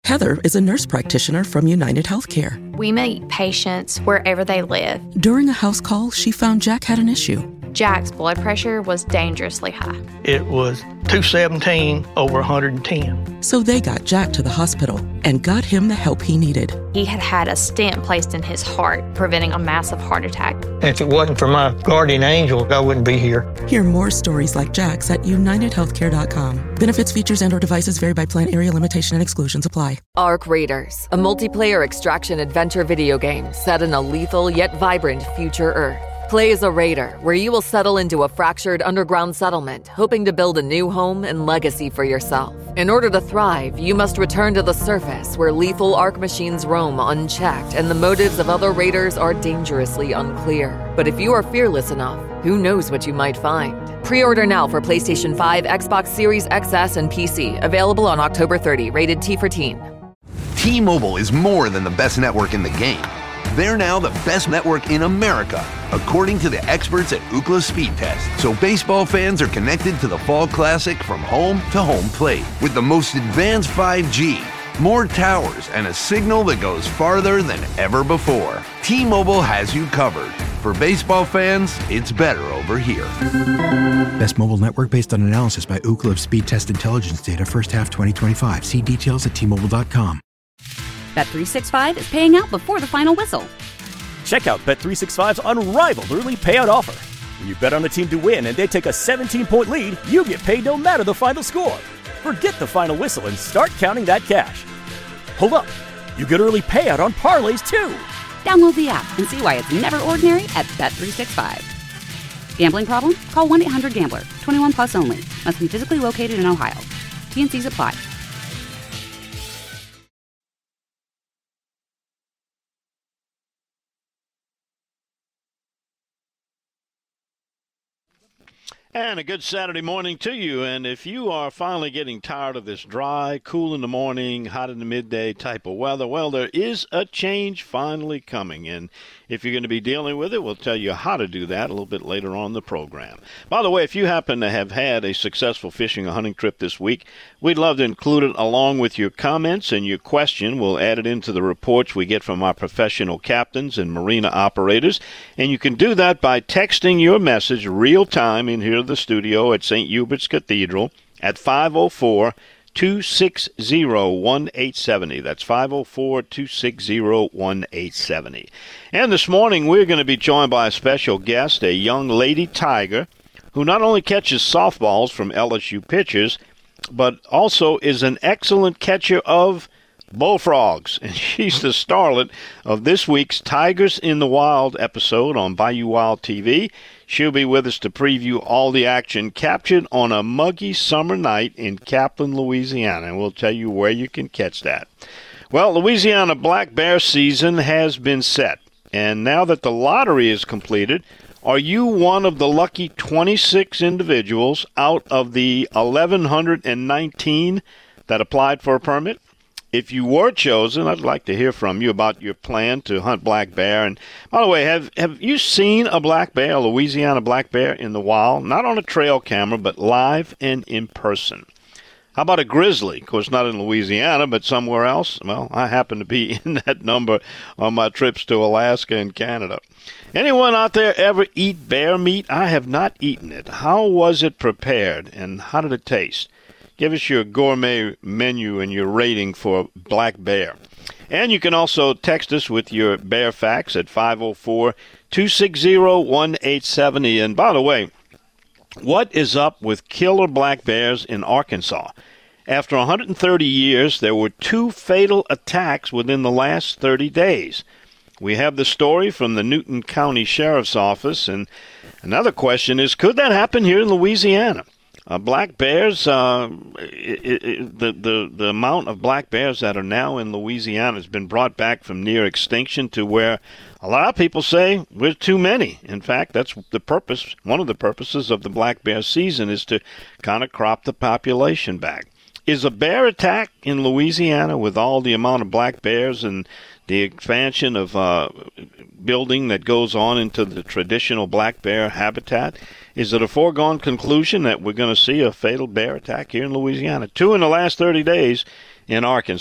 Heather is a nurse practitioner from United Healthcare. We meet patients wherever they live. During a house call, she found Jack had an issue. Jack's blood pressure was dangerously high. It was 217 over 110. So they got Jack to the hospital and got him the help he needed. He had had a stent placed in his heart, preventing a massive heart attack. If it wasn't for my guardian angel, I wouldn't be here. Hear more stories like Jack's at UnitedHealthcare.com. Benefits, features, and/or devices vary by plan, area, limitation, and exclusions apply. Arc Raiders, a multiplayer extraction adventure video game set in a lethal yet vibrant future Earth. Play as a raider, where you will settle into a fractured underground settlement, hoping to build a new home and legacy for yourself. In order to thrive, you must return to the surface, where lethal Arc machines roam unchecked, and the motives of other raiders are dangerously unclear. But if you are fearless enough, who knows what you might find? Pre-order now for PlayStation 5, Xbox Series XS, and PC. Available on October 30, rated T for teen. T-Mobile is more than the best network in the game. They're now the best network in America, according to the experts at Ookla Speed Test. So baseball fans are connected to the Fall Classic from home to home plate with the most advanced 5G, more towers, and a signal that goes farther than ever before. T-Mobile has you covered. For baseball fans, it's better over here. Best mobile network based on analysis by Ookla of Speed Test Intelligence data first half 2025. See details at T-Mobile.com. Bet365 is paying out before the final whistle. Check out Bet365's unrivaled early payout offer. When you bet on a team to win and they take a 17-point lead, you get paid no matter the final score. Forget the final whistle and start counting that cash. Hold up. You get early payout on parlays, too. Download the app and see why it's never ordinary at Bet365. Gambling problem? Call 1-800-GAMBLER. 21 plus only. Must be physically located in Ohio. T&Cs apply. And a good Saturday morning to you. And if you are finally getting tired of this dry, cool in the morning, hot in the midday type of weather, well, there is a change finally coming. And if you're going to be dealing with it, we'll tell you how to do that a little bit later on in the program. By the way, if you happen to have had a successful fishing or hunting trip this week, we'd love to include it along with your comments and your question. We'll add it into the reports we get from our professional captains and marina operators. And you can do that by texting your message real time in here at the studio at St. Hubert's Cathedral at 504-260-1870. That's 504-260-1870. And this morning we're going to be joined by a special guest, a young lady tiger, who not only catches softballs from LSU pitchers, but also is an excellent catcher of bullfrogs. And she's the starlet of this week's Tigers in the Wild episode on Bayou Wild TV. She'll be with us to preview all the action captured on a muggy summer night in Kaplan, Louisiana, and we'll tell you where you can catch that. Well, Louisiana black bear season has been set, and now that the lottery is completed, are you one of the lucky 26 individuals out of the 1,119 that applied for a permit? If you were chosen, I'd like to hear from you about your plan to hunt black bear. And by the way, have you seen a black bear, a Louisiana black bear in the wild? Not on a trail camera, but live and in person. How about a grizzly? Of course, not in Louisiana, but somewhere else. Well, I happen to be in that number on my trips to Alaska and Canada. Anyone out there ever eat bear meat? I have not eaten it. How was it prepared, and how did it taste? Give us your gourmet menu and your rating for black bear. And you can also text us with your bear facts at 504-260-1870. And by the way, what is up with killer black bears in Arkansas? After 130 years, there were 2 fatal attacks within the last 30 days. We have the story from the Newton County Sheriff's Office. And another question is, could that happen here in Louisiana? Black bears, the amount of black bears that are now in Louisiana has been brought back from near extinction to where a lot of people say we're too many. In fact, that's the purpose. One of the purposes of the black bear season is to kind of crop the population back. Is a bear attack in Louisiana with all the amount of black bears and the expansion of building that goes on into the traditional black bear habitat, is it a foregone conclusion that we're going to see a fatal bear attack here in Louisiana? 2 in the last 30 days in Arkansas.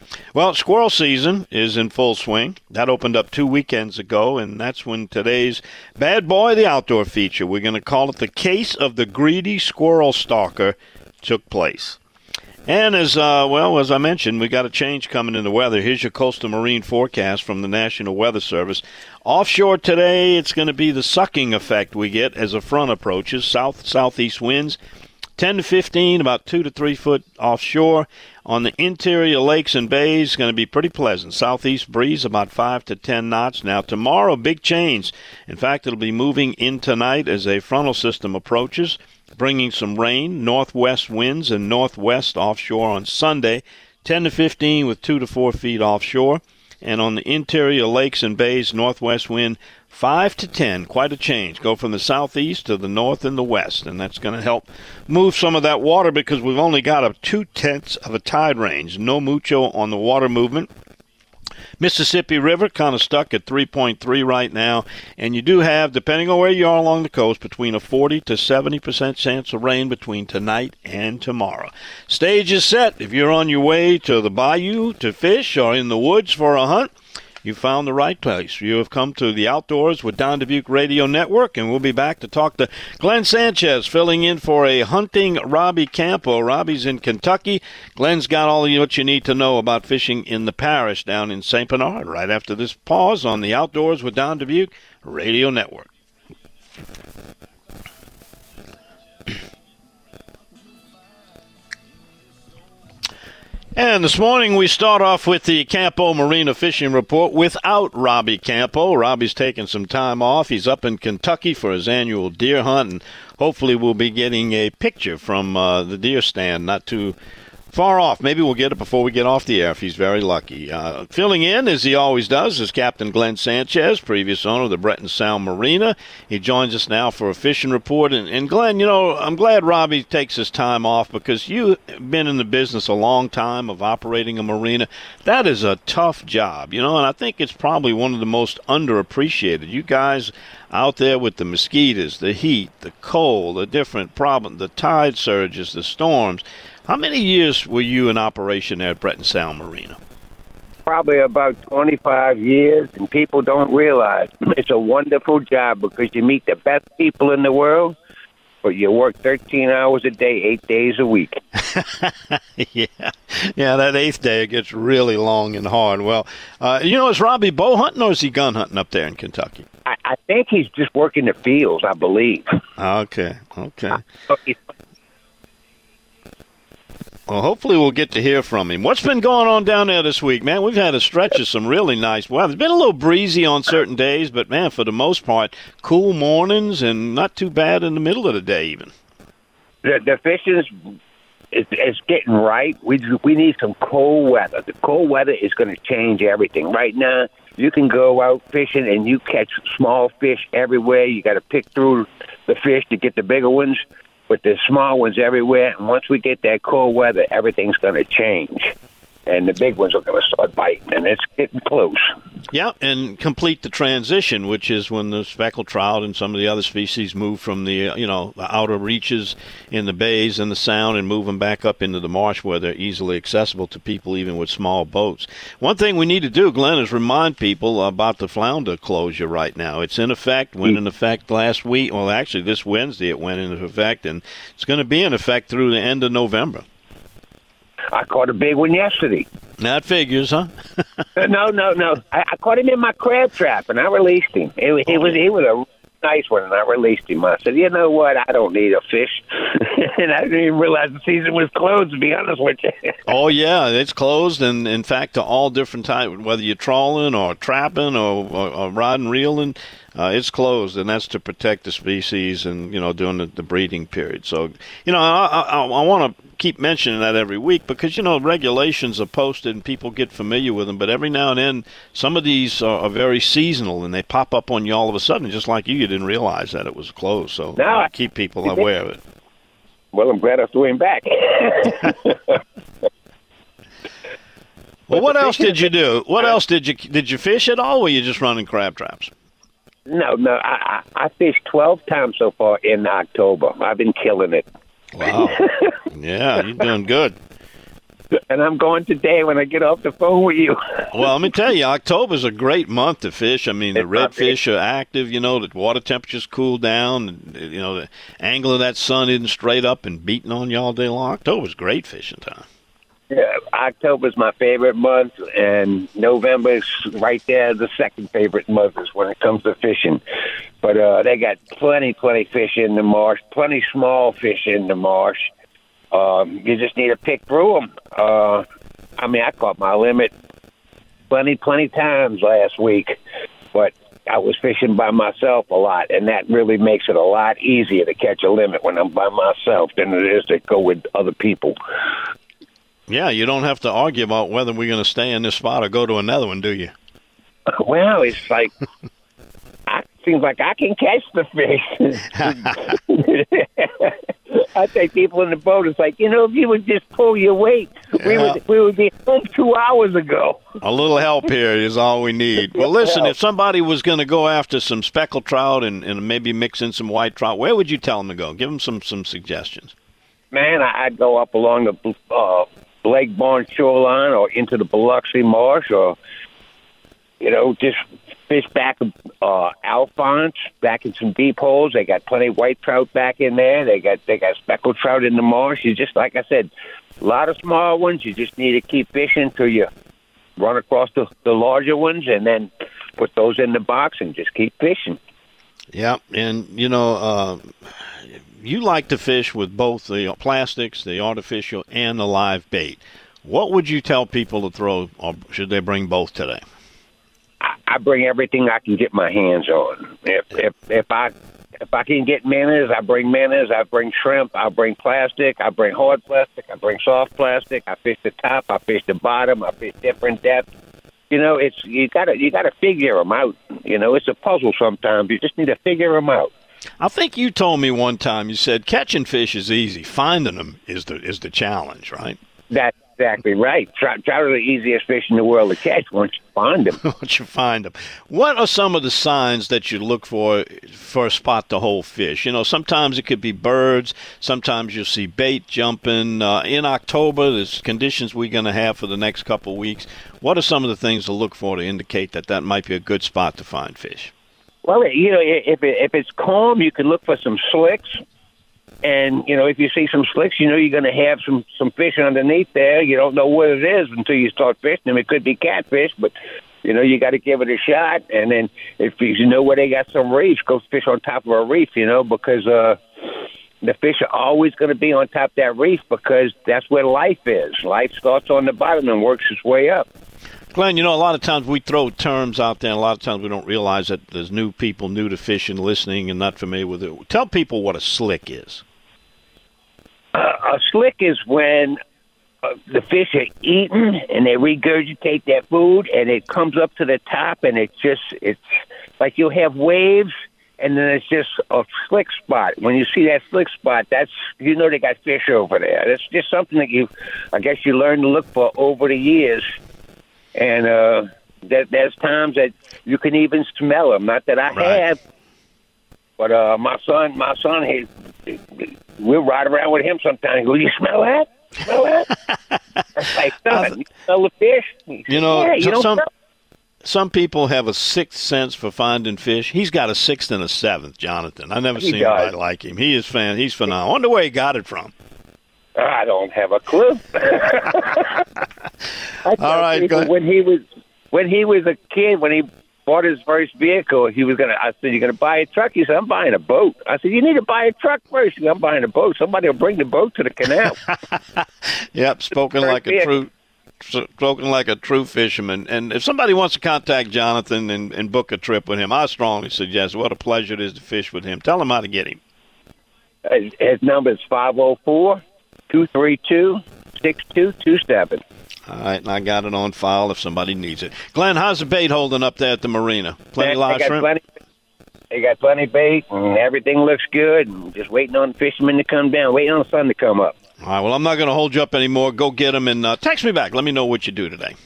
Well, squirrel season is in full swing. That opened up 2 weekends ago, and that's when today's Bad Boy, the Outdoor feature, we're going to call it the Case of the Greedy Squirrel Stalker, took place. And as I mentioned, we got a change coming in the weather. Here's your coastal marine forecast from the National Weather Service. Offshore today, it's going to be the sucking effect we get as a front approaches. Southeast winds, 10 to 15, about 2 to 3 foot offshore. On the interior lakes and bays, it's going to be pretty pleasant. Southeast breeze, about 5 to 10 knots. Now, tomorrow, big change. In fact, it'll be moving in tonight as a frontal system approaches, bringing some rain, northwest winds, and northwest offshore on Sunday, 10 to 15 with 2 to 4 feet offshore. And on the interior lakes and bays, northwest wind, 5 to 10, quite a change. Go from the southeast to the north and the west, and that's going to help move some of that water because we've only got a 2/10 of a tide range. No mucho on the water movement. Mississippi River kind of stuck at 3.3 right now, and you do have, depending on where you are along the coast, between a 40 to 70% chance of rain between tonight and tomorrow. Stage is set. If you're on your way to the bayou to fish or in the woods for a hunt, you found the right place. You have come to the Outdoors with Don Dubuque Radio Network, and we'll be back to talk to Glenn Sanchez, filling in for a hunting Robbie Campo. Robbie's in Kentucky. Glenn's got all what you need to know about fishing in the parish down in St. Bernard right after this pause on the Outdoors with Don Dubuque Radio Network. And this morning we start off with the Campo Marina Fishing Report without Robbie Campo. Robbie's taking some time off. He's up in Kentucky for his annual deer hunt, and hopefully we'll be getting a picture from the deer stand not too far off. Maybe we'll get it before we get off the air if he's very lucky. Filling in, as he always does, is Captain Glenn Sanchez, previous owner of the Breton Sound Marina. He joins us now for a fishing report. And Glenn, you know, I'm glad Robbie takes his time off because you've been in the business a long time of operating a marina. That is a tough job, you know, and I think it's probably one of the most underappreciated. You guys out there with the mosquitoes, the heat, the cold, the different problems, the tide surges, the storms. How many years were you in operation at Breton Sound Marina? Probably about 25 years, and people don't realize it's a wonderful job because you meet the best people in the world, but you work 13 hours a day, 8 days a week. Yeah, that eighth day it gets really long and hard. Well, you know, is Robbie bow hunting or is he gun hunting up there in Kentucky? I think he's just working the fields, I believe. Okay. Well, hopefully we'll get to hear from him. What's been going on down there this week, man? We've had a stretch of some really nice weather. It's been a little breezy on certain days, but, man, for the most part, cool mornings and not too bad in the middle of the day even. The fishing is getting right. We need some cold weather. The cold weather is going to change everything. Right now, you can go out fishing and you catch small fish everywhere. You got to pick through the fish to get the bigger ones. But there's small ones everywhere, and once we get that cold weather, everything's going to change. And the big ones are going to start biting, and it's getting close. Yeah, and complete the transition, which is when the speckled trout and some of the other species move from the the outer reaches in the bays and the sound and move them back up into the marsh where they're easily accessible to people even with small boats. One thing we need to do, Glenn, is remind people about the flounder closure right now. It's in effect, went in effect last week. Well, actually, this Wednesday it went into effect, and it's going to be in effect through the end of November. I caught a big one yesterday. That figures, huh? No. I caught him in my crab trap, and I released him. He was a nice one, and I released him. I said, you know what? I don't need a fish. And I didn't even realize the season was closed, to be honest with you. Oh, yeah, it's closed, and in fact, to all different types, whether you're trawling or trapping or rod and reeling, it's closed, and that's to protect the species and, during the breeding period. So, I want to keep mentioning that every week because, regulations are posted and people get familiar with them, but every now and then some of these are very seasonal and they pop up on you all of a sudden, just like you didn't realize that it was closed. So keep people aware of it. Well, I'm glad I threw him back. Well, what else did you do? What else did you fish at all, or were you just running crab traps? No. I fished 12 times so far in October. I've been killing it. Wow. Yeah, you're doing good. And I'm going today when I get off the phone with you. Well, let me tell you, October's a great month to fish. I mean, the redfish are active, the water temperatures cool down, and, the angle of that sun isn't straight up and beating on you all day long. October's great fishing time. Yeah, October's my favorite month, and November is right there. The second favorite month is when it comes to fishing. But they got plenty fish in the marsh, plenty small fish in the marsh. You just need to pick through them. I caught my limit plenty times last week, but I was fishing by myself a lot, and that really makes it a lot easier to catch a limit when I'm by myself than it is to go with other people. Yeah, you don't have to argue about whether we're going to stay in this spot or go to another one, do you? Well, it's like, seems like I can catch the fish. I take people in the boat, it's like, if you would just pull your weight, we would be home 2 hours ago. A little help here is all we need. Well, listen, if somebody was going to go after some speckled trout and maybe mix in some white trout, where would you tell them to go? Give them some suggestions. Man, I'd go up along the Lake Barn shoreline or into the Biloxi Marsh, or just fish back Alphonse, back in some deep holes. They got plenty of white trout back in there. They got speckled trout in the marsh. You just, like I said, a lot of small ones. You just need to keep fishing till you run across the larger ones, and then put those in the box and just keep fishing. Yeah, and you like to fish with both the plastics, the artificial, and the live bait. What would you tell people to throw, or should they bring both today? I bring everything I can get my hands on. If I can get minnows, I bring minnows. I bring shrimp. I bring plastic. I bring hard plastic. I bring soft plastic. I fish the top. I fish the bottom. I fish different depths. You gotta figure them out. It's a puzzle sometimes. You just need to figure them out. I think you told me one time, you said catching fish is easy. Finding them is the challenge, right? That's exactly right. Trout are the easiest fish in the world to catch once you find them. Once you find them. What are some of the signs that you look for a spot to hold fish? Sometimes it could be birds. Sometimes you'll see bait jumping. In October, there's conditions we're going to have for the next couple of weeks. What are some of the things to look for to indicate that might be a good spot to find fish? Well, if it's calm, you can look for some slicks. And, if you see some slicks, you're going to have some fish underneath there. You don't know what it is until you start fishing them. It could be catfish, but, you got to give it a shot. And then if you know where they got some reefs, go fish on top of a reef, because the fish are always going to be on top of that reef because that's where life is. Life starts on the bottom and works its way up. Glenn, a lot of times we throw terms out there, and a lot of times we don't realize that there's new people new to fishing, listening, and not familiar with it. Tell people what a slick is. A slick is when the fish are eaten and they regurgitate their food, and it comes up to the top, and it's like you'll have waves, and then it's just a slick spot. When you see that slick spot, that's they got fish over there. That's just something that I guess you learn to look for over the years. And there's times that you can even smell them. Not that I have, but my son, we'll ride around with him sometimes. He goes, "You smell that? Smell that?" It's like, son, you smell the fish? Some people have a sixth sense for finding fish. He's got a sixth and a seventh, Jonathan. I've never seen anybody like him. He's phenomenal. I wonder where he got it from. I don't have a clue. All right, go ahead. When he was a kid, when he bought his first vehicle, I said, "You're gonna buy a truck?" He said, "I'm buying a boat." I said, "You need to buy a truck first." He said, "I'm buying a boat. Somebody will bring the boat to the canal." Yep, spoken like a true fisherman. And if somebody wants to contact Jonathan and book a trip with him, I strongly suggest. What a pleasure it is to fish with him. Tell him how to get him. His number is 504-232-6227. All right, and I got it on file if somebody needs it. Glenn, how's the bait holding up there at the marina? Plenty live shrimp? They got plenty of bait, and everything looks good. And just waiting on the fishermen to come down, waiting on the sun to come up. All right, well, I'm not going to hold you up anymore. Go get them and text me back. Let me know what you do today.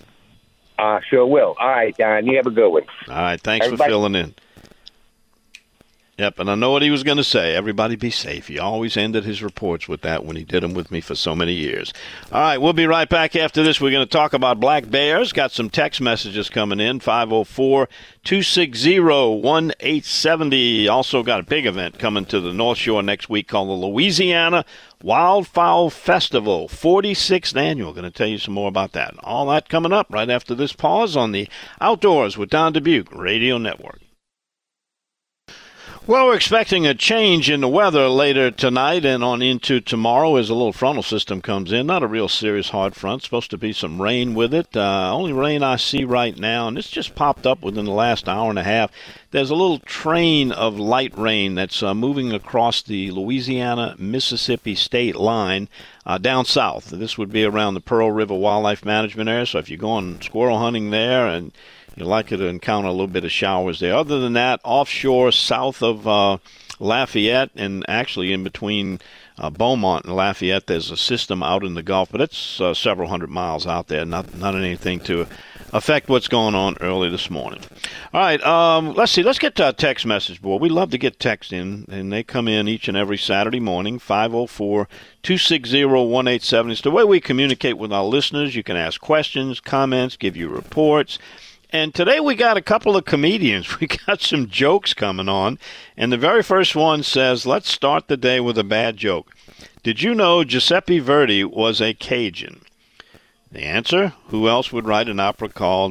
Sure will. All right, Don, you have a good one. All right, thanks for filling in. Yep, and I know what he was going to say. Everybody be safe. He always ended his reports with that when he did them with me for so many years. All right, we'll be right back after this. We're going to talk about Black Bears. Got some text messages coming in, 504-260-1870. Also got a big event coming to the North Shore next week called the Louisiana Wildfowl Festival, 46th annual. Going to tell you some more about that. All that coming up right after this pause on the Outdoors with Don Dubuque Radio Network. Well, we're expecting a change in the weather later tonight and on into tomorrow as a little frontal system comes in. Not a real serious hard front. Supposed to be some rain with it. Only rain I see right now, and it's just popped up within the last hour and a half. There's a little train of light rain that's moving across the Louisiana-Mississippi state line down south. This would be around the Pearl River Wildlife Management Area, so if you're going squirrel hunting there and you're likely to encounter a little bit of showers there. Other than that, offshore south of Lafayette and actually in between Beaumont and Lafayette, there's a system out in the Gulf, but it's several hundred miles out there, not anything to affect what's going on early this morning. All right, let's see. Let's get to our text message board. We love to get text in, and they come in each and every Saturday morning, 504-260-1870. It's the way we communicate with our listeners. You can ask questions, comments, give you reports. And today we got a couple of comedians. We got some jokes coming on. And the very first one says, let's start the day with a bad joke. Did you know Giuseppe Verdi was a Cajun? The answer, who else would write an opera called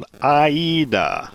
Aida?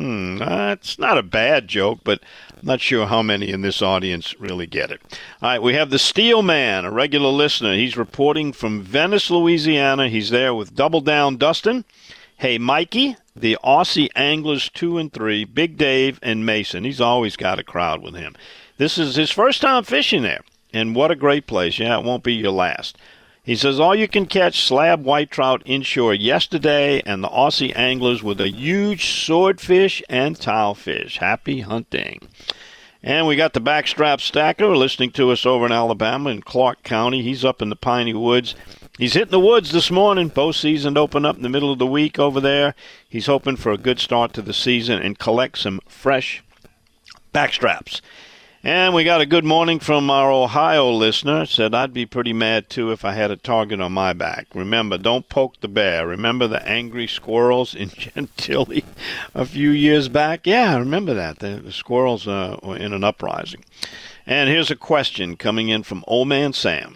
That's not a bad joke, but I'm not sure how many in this audience really get it. All right, we have the Steel Man, a regular listener. He's reporting from Venice, Louisiana. He's there with Double Down Dustin. Hey, Mikey, the Aussie Anglers 2 and 3, Big Dave, and Mason. He's always got a crowd with him. This is his first time fishing there, and what a great place. Yeah, it won't be your last. He says, all you can catch slab white trout inshore yesterday, and the Aussie Anglers with a huge swordfish and tilefish. Happy hunting. And we got the Backstrap Stacker listening to us over in Alabama in Clark County. He's up in the Piney Woods. He's hitting the woods this morning. Bow season open up in the middle of the week over there. He's hoping for a good start to the season and collect some fresh backstraps. And we got a good morning from our Ohio listener. Said, I'd be pretty mad, too, if I had a target on my back. Remember, don't poke the bear. Remember the angry squirrels in Gentilly a few years back? Yeah, I remember that. The squirrels were in an uprising. And here's a question coming in from Old Man Sam.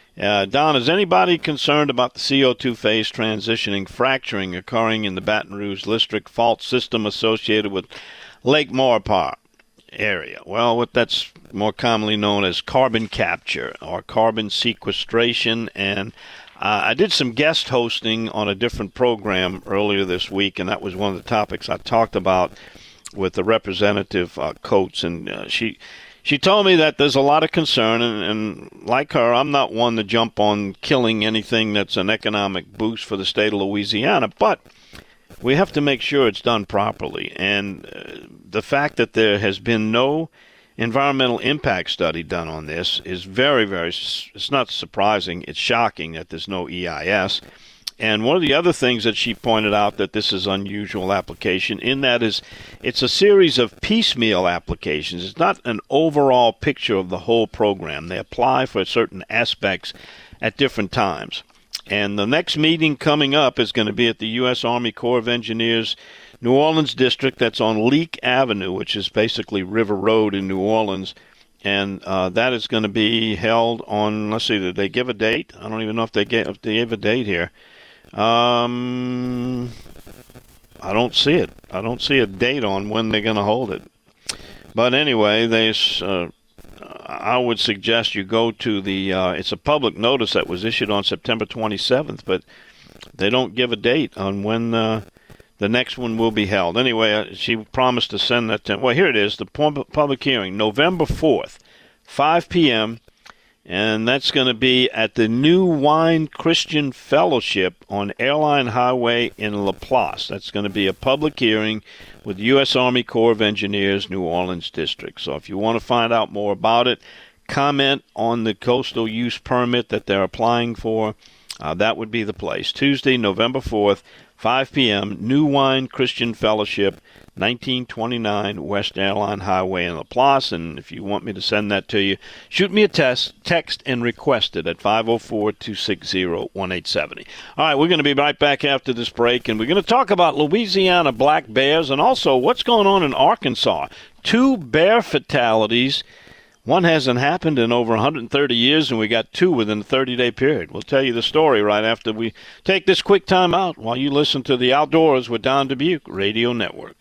Don, is anybody concerned about the CO2 phase transitioning, fracturing occurring in the Baton Rouge District fault system associated with Lake Maurepas area? Well, what that's more commonly known as carbon capture or carbon sequestration. And I did some guest hosting on a different program earlier this week, and that was one of the topics I talked about with the Representative Coates, and She told me that there's a lot of concern, and like her, I'm not one to jump on killing anything that's an economic boost for the state of Louisiana, but we have to make sure it's done properly. And the fact that there has been no environmental impact study done on this is very, very, it's not surprising, it's shocking that there's no EIS. And one of the other things that she pointed out that this is unusual application in that is it's a series of piecemeal applications. It's not an overall picture of the whole program. They apply for certain aspects at different times. And the next meeting coming up is going to be at the U.S. Army Corps of Engineers New Orleans District. That's on Leak Avenue, which is basically River Road in New Orleans. And that is going to be held on, let's see, did they give a date? I don't even know if they gave a date here. I don't see it. I don't see a date on when they're going to hold it. But anyway, I would suggest you go to the, it's a public notice that was issued on September 27th, but they don't give a date on when the next one will be held. Anyway, she promised to send that to, well, here it is, the public hearing, November 4th, 5 p.m., and that's going to be at the New Wine Christian Fellowship on Airline Highway in Laplace. That's going to be a public hearing with U.S. Army Corps of Engineers, New Orleans District. So if you want to find out more about it, comment on the coastal use permit that they're applying for. That would be the place. Tuesday, November 4th, 5 p.m., New Wine Christian Fellowship, 1929 West Airline Highway in Laplace. And if you want me to send that to you, shoot me a text and request it at 504-260-1870. All right, we're going to be right back after this break, and we're going to talk about Louisiana black bears and also what's going on in Arkansas. 2 bear fatalities. One hasn't happened in over 130 years, and we got 2 within a 30-day period. We'll tell you the story right after we take this quick time out while you listen to The Outdoors with Don Dubuque Radio Network.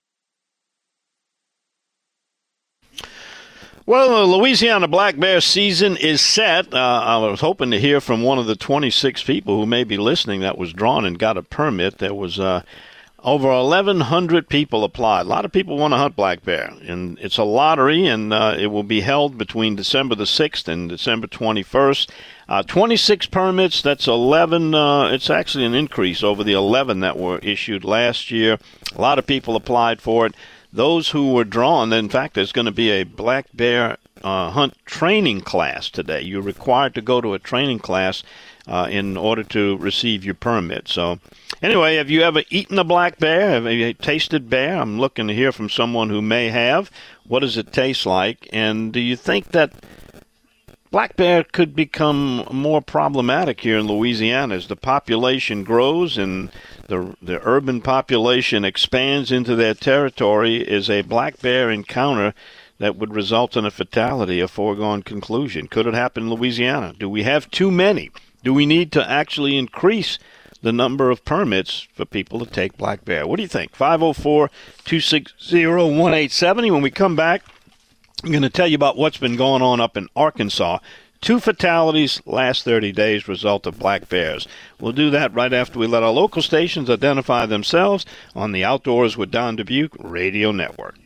Well, the Louisiana black bear season is set. I was hoping to hear from one of the 26 people who may be listening that was drawn and got a permit. There was over 1,100 people applied. A lot of people want to hunt black bear, and it's a lottery, and it will be held between December the 6th and December 21st. 26 permits, that's 11. It's actually an increase over the 11 that were issued last year. A lot of people applied for it. Those who were drawn, in fact, there's going to be a black bear hunt training class today. You're required to go to a training class in order to receive your permit. So anyway, have you ever eaten a black bear? Have you tasted bear? I'm looking to hear from someone who may have. What does it taste like? And do you think that black bear could become more problematic here in Louisiana as the population grows and the urban population expands into their territory? Is a black bear encounter that would result in a fatality a foregone conclusion? Could it happen in Louisiana? Do we have too many? Do we need to actually increase the number of permits for people to take black bear? What do you think? 504-260-1870. When we come back, I'm going to tell you about what's been going on up in Arkansas. 2 fatalities last 30 days result of black bears. We'll do that right after we let our local stations identify themselves on the Outdoors with Don Dubuque Radio Network.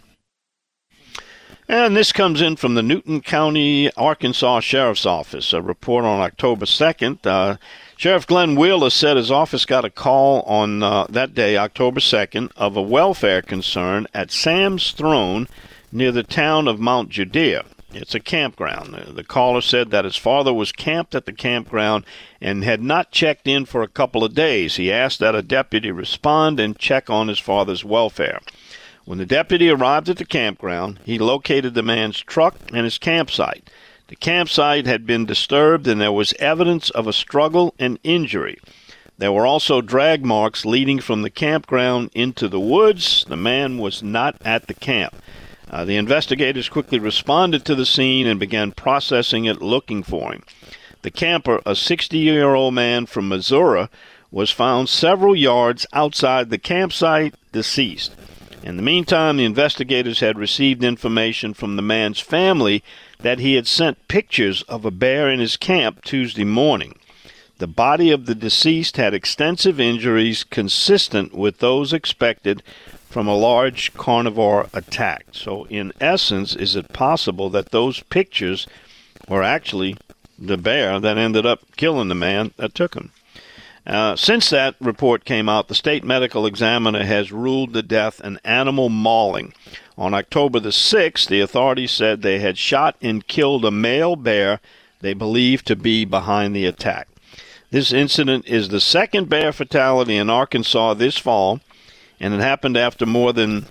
And this comes in from the Newton County, Arkansas Sheriff's Office, a report on October 2nd. Sheriff Glenn Wheeler said his office got a call on that day, October 2nd, of a welfare concern at Sam's Throne near the town of Mount Judea. It's a campground. The caller said that his father was camped at the campground and had not checked in for a couple of days. He asked that a deputy respond and check on his father's welfare. When the deputy arrived at the campground, he located the man's truck and his campsite. The campsite had been disturbed, and there was evidence of a struggle and injury. There were also drag marks leading from the campground into the woods. The man was not at the camp. The investigators quickly responded to the scene and began processing it, looking for him. The camper, a 60-year-old man from Missouri, was found several yards outside the campsite, deceased. In the meantime, the investigators had received information from the man's family that he had sent pictures of a bear in his camp Tuesday morning. The body of the deceased had extensive injuries consistent with those expected from a large carnivore attack. So, in essence, is it possible that those pictures were actually the bear that ended up killing the man that took him? Since that report came out, the state medical examiner has ruled the death an animal mauling. On October the 6th, the authorities said they had shot and killed a male bear they believed to be behind the attack. This incident is the second bear fatality in Arkansas this fall, and it happened after more than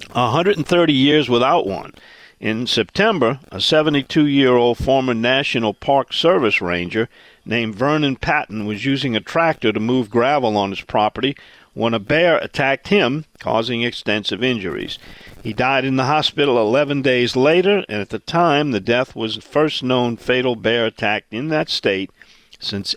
130 years without one. In September, a 72-year-old former National Park Service ranger named Vernon Patton was using a tractor to move gravel on his property when a bear attacked him, causing extensive injuries. He died in the hospital 11 days later, and at the time, the death was the first known fatal bear attack in that state since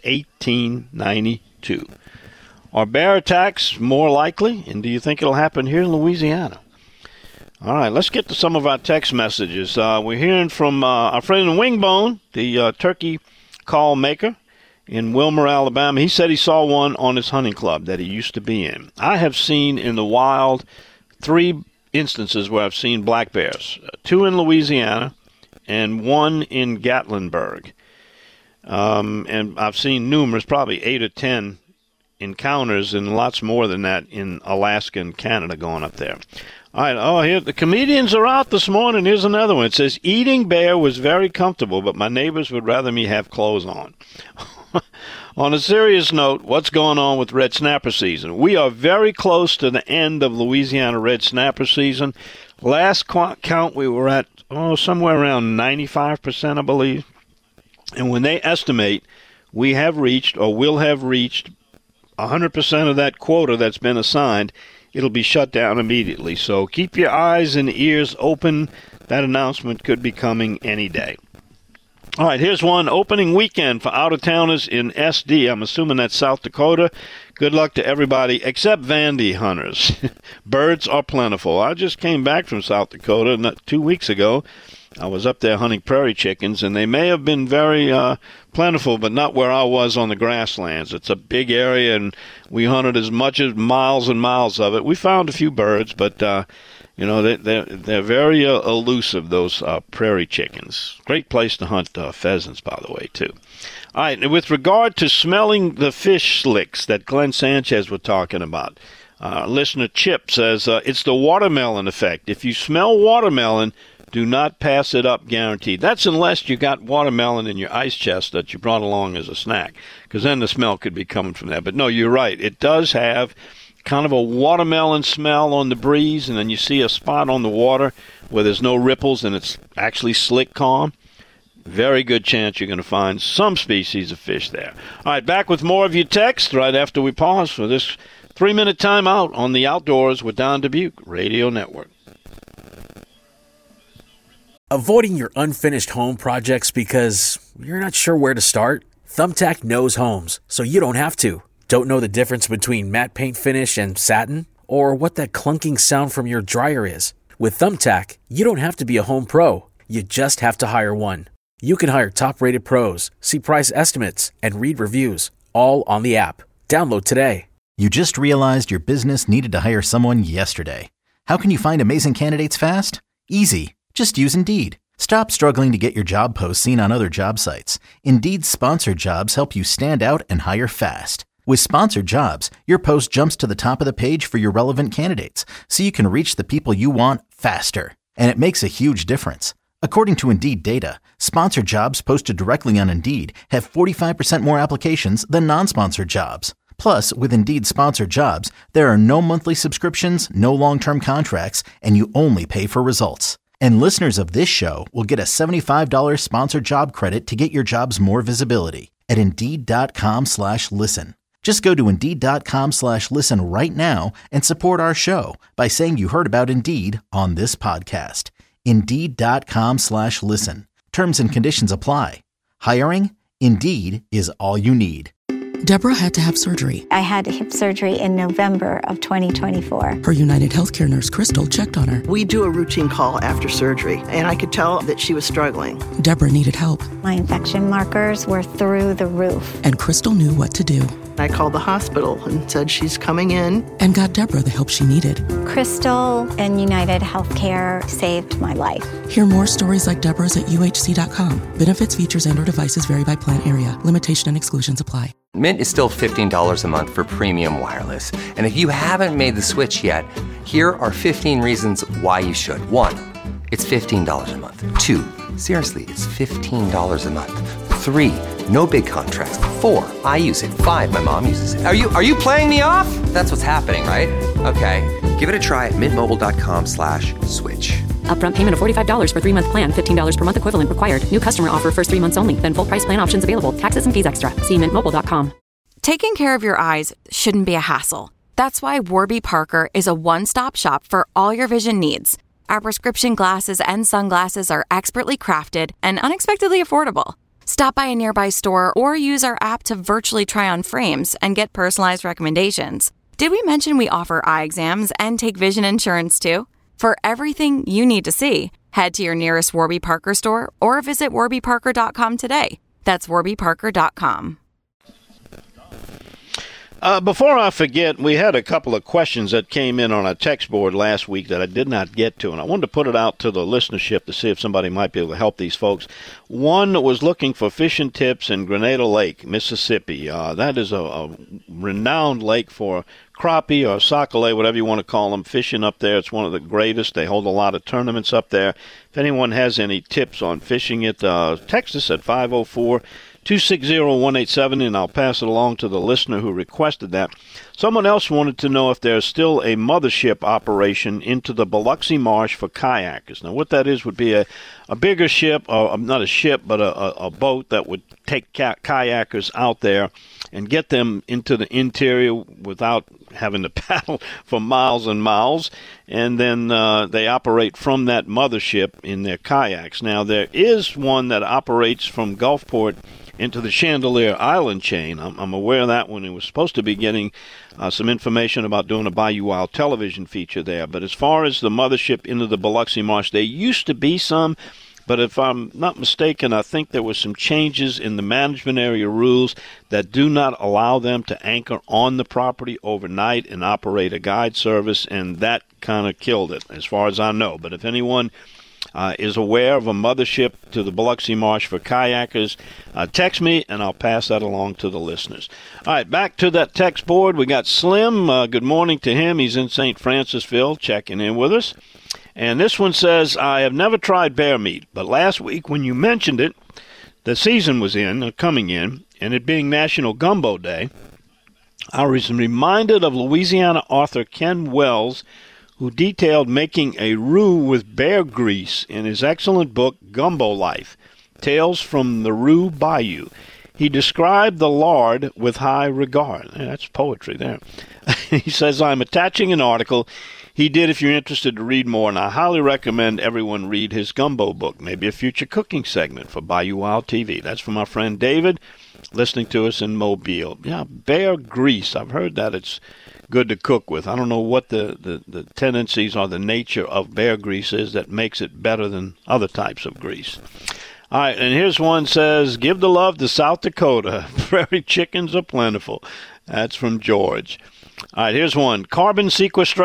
1892. Are bear attacks more likely, and do you think it'll happen here in Louisiana? All right, let's get to some of our text messages. We're hearing from our friend Wingbone, the turkey call maker in Wilmer, Alabama. He said he saw one on his hunting club that he used to be in. I have seen in the wild 3 instances where I've seen black bears, 2 in Louisiana and 1 in Gatlinburg. And I've seen numerous, probably 8 or 10 encounters and lots more than that in Alaska and Canada going up there. All right, here the comedians are out this morning. Here's another one. It says, eating bear was very comfortable, but my neighbors would rather me have clothes on. On a serious note, what's going on with red snapper season? We are very close to the end of Louisiana red snapper season. Last count, we were at somewhere around 95%, I believe. And when they estimate, we have reached or will have reached 100% of that quota that's been assigned, it'll be shut down immediately. So keep your eyes and ears open. That announcement could be coming any day. All right, here's one opening weekend for out-of-towners in SD. I'm assuming that's South Dakota. Good luck to everybody except Vandy hunters. Birds are plentiful. I just came back from South Dakota 2 weeks ago. I was up there hunting prairie chickens, and they may have been very plentiful, but not where I was on the grasslands. It's a big area, and we hunted as much as miles and miles of it. We found a few birds, but they're very elusive, those prairie chickens. Great place to hunt pheasants, by the way, too. All right, and with regard to smelling the fish slicks that Glenn Sanchez was talking about, listener Chip says it's the watermelon effect. If you smell watermelon, do not pass it up, guaranteed. That's unless you got watermelon in your ice chest that you brought along as a snack, because then the smell could be coming from that. But no, you're right. It does have kind of a watermelon smell on the breeze, and then you see a spot on the water where there's no ripples and it's actually slick calm. Very good chance you're going to find some species of fish there. All right, back with more of your text right after we pause for this 3-minute timeout on the Outdoors with Don Dubuque Radio Network. Avoiding your unfinished home projects because you're not sure where to start? Thumbtack knows homes, so you don't have to. Don't know the difference between matte paint finish and satin? Or what that clunking sound from your dryer is? With Thumbtack, you don't have to be a home pro. You just have to hire one. You can hire top-rated pros, see price estimates, and read reviews, all on the app. Download today. You just realized your business needed to hire someone yesterday. How can you find amazing candidates fast? Easy. Just use Indeed. Stop struggling to get your job posts seen on other job sites. Indeed's sponsored jobs help you stand out and hire fast. With sponsored jobs, your post jumps to the top of the page for your relevant candidates, so you can reach the people you want faster. And it makes a huge difference. According to Indeed data, sponsored jobs posted directly on Indeed have 45% more applications than non-sponsored jobs. Plus, with Indeed sponsored jobs, there are no monthly subscriptions, no long-term contracts, and you only pay for results. And listeners of this show will get a $75 sponsored job credit to get your jobs more visibility at Indeed.com/listen. Just go to Indeed.com/listen right now and support our show by saying you heard about Indeed on this podcast. Indeed.com/listen. Terms and conditions apply. Hiring? Indeed is all you need. Deborah had to have surgery. I had hip surgery in November of 2024. Her United Healthcare nurse, Crystal, checked on her. We do a routine call after surgery, and I could tell that she was struggling. Deborah needed help. My infection markers were through the roof. And Crystal knew what to do. I called the hospital and said she's coming in. And got Deborah the help she needed. Crystal and United Healthcare saved my life. Hear more stories like Deborah's at UHC.com. Benefits, features, and/or devices vary by plan area. Limitation and exclusions apply. Mint is still $15 a month for premium wireless. And if you haven't made the switch yet, here are 15 reasons why you should. 1, it's $15 a month. 2, seriously, it's $15 a month. 3, no big contracts. 4, I use it. 5, my mom uses it. Are you playing me off? That's what's happening, right? Okay, give it a try at mintmobile.com/switch. Upfront payment of $45 for 3-month plan, $15 per month equivalent required. New customer offer first 3 months only. Then full price plan options available. Taxes and fees extra. See mintmobile.com. Taking care of your eyes shouldn't be a hassle. That's why Warby Parker is a one-stop shop for all your vision needs. Our prescription glasses and sunglasses are expertly crafted and unexpectedly affordable. Stop by a nearby store or use our app to virtually try on frames and get personalized recommendations. Did we mention we offer eye exams and take vision insurance too? For everything you need to see, head to your nearest Warby Parker store or visit warbyparker.com today. That's warbyparker.com. Before I forget, we had a couple of questions that came in on our text board last week that I did not get to, and I wanted to put it out to the listenership to see if somebody might be able to help these folks. One was looking for fishing tips in Grenada Lake, Mississippi. That is a renowned lake for crappie or sac-a-lait, whatever you want to call them, fishing up there. It's one of the greatest. They hold a lot of tournaments up there. If anyone has any tips on fishing it, text us at 504-260-9228, 260-187, and I'll pass it along to the listener who requested that. Someone else wanted to know if there's still a mothership operation into the Biloxi Marsh for kayakers. Now, what that is would be a bigger ship, or not a ship, but a boat that would take kayakers out there and get them into the interior without having to paddle for miles and miles. And then they operate from that mothership in their kayaks. Now, there is one that operates from Gulfport into the Chandelier Island chain. I'm aware of that one. It was supposed to be getting some information about doing a Bayou Wild television feature there. But as far as the mothership into the Biloxi Marsh, there used to be some, but if I'm not mistaken, I think there were some changes in the management area rules that do not allow them to anchor on the property overnight and operate a guide service, and that kind of killed it, as far as I know. But if anyone is aware of a mothership to the Biloxi Marsh for kayakers, text me, and I'll pass that along to the listeners. All right, back to that text board. We got Slim. Good morning to him. He's in St. Francisville checking in with us. And this one says, I have never tried bear meat, but last week when you mentioned it, the season was coming in, and it being National Gumbo Day, I was reminded of Louisiana author Ken Wells, who detailed making a roux with bear grease in his excellent book, Gumbo Life, Tales from the Roux Bayou. He described the lard with high regard. That's poetry there. He says, I'm attaching an article he did if you're interested to read more, and I highly recommend everyone read his gumbo book, maybe a future cooking segment for Bayou Wild TV. That's from our friend David, listening to us in Mobile. Yeah, bear grease. I've heard that it's good to cook with. I don't know what the tendencies or the nature of bear grease is that makes it better than other types of grease. All right, and here's one says, give the love to South Dakota. Prairie chickens are plentiful. That's from George. All right, here's one. Carbon sequestration. ...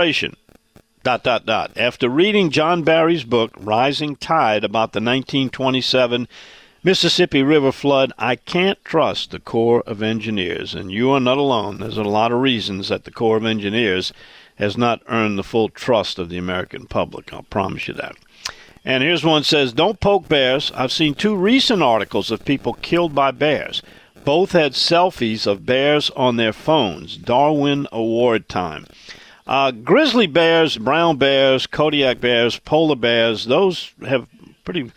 After reading John Barry's book, Rising Tide, about the 1927 Mississippi River flood, I can't trust the Corps of Engineers. And you are not alone. There's a lot of reasons that the Corps of Engineers has not earned the full trust of the American public. I'll promise you that. And here's one that says, don't poke bears. I've seen 2 recent articles of people killed by bears. Both had selfies of bears on their phones. Darwin Award time. Grizzly bears, brown bears, Kodiak bears, polar bears, those have pretty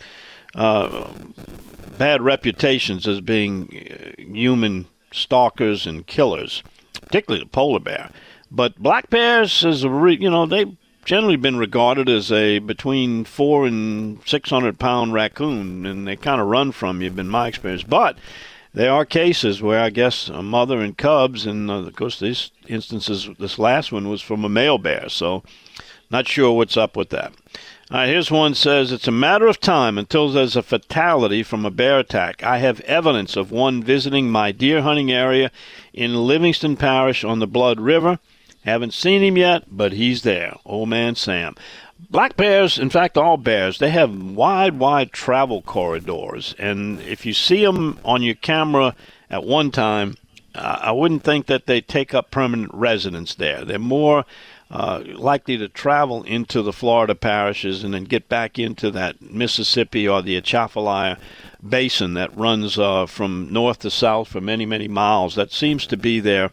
bad reputations as being human stalkers and killers, particularly the polar bear. But black bears, they've generally been regarded as a between 400 and 600 pound raccoon, and they kind of run from you, in my experience. But there are cases where I guess a mother and cubs, and of course these instances, this last one was from a male bear, so not sure what's up with that. All right, here's one that says, it's a matter of time until there's a fatality from a bear attack. I have evidence of one visiting my deer hunting area in Livingston Parish on the Blood River. Haven't seen him yet, but he's there. Old man Sam. Black bears, in fact, all bears, they have wide travel corridors. And if you see them on your camera at one time, I wouldn't think that they take up permanent residence there. They're more likely to travel into the Florida parishes and then get back into that Mississippi or the Atchafalaya basin that runs from north to south for many miles. That seems to be their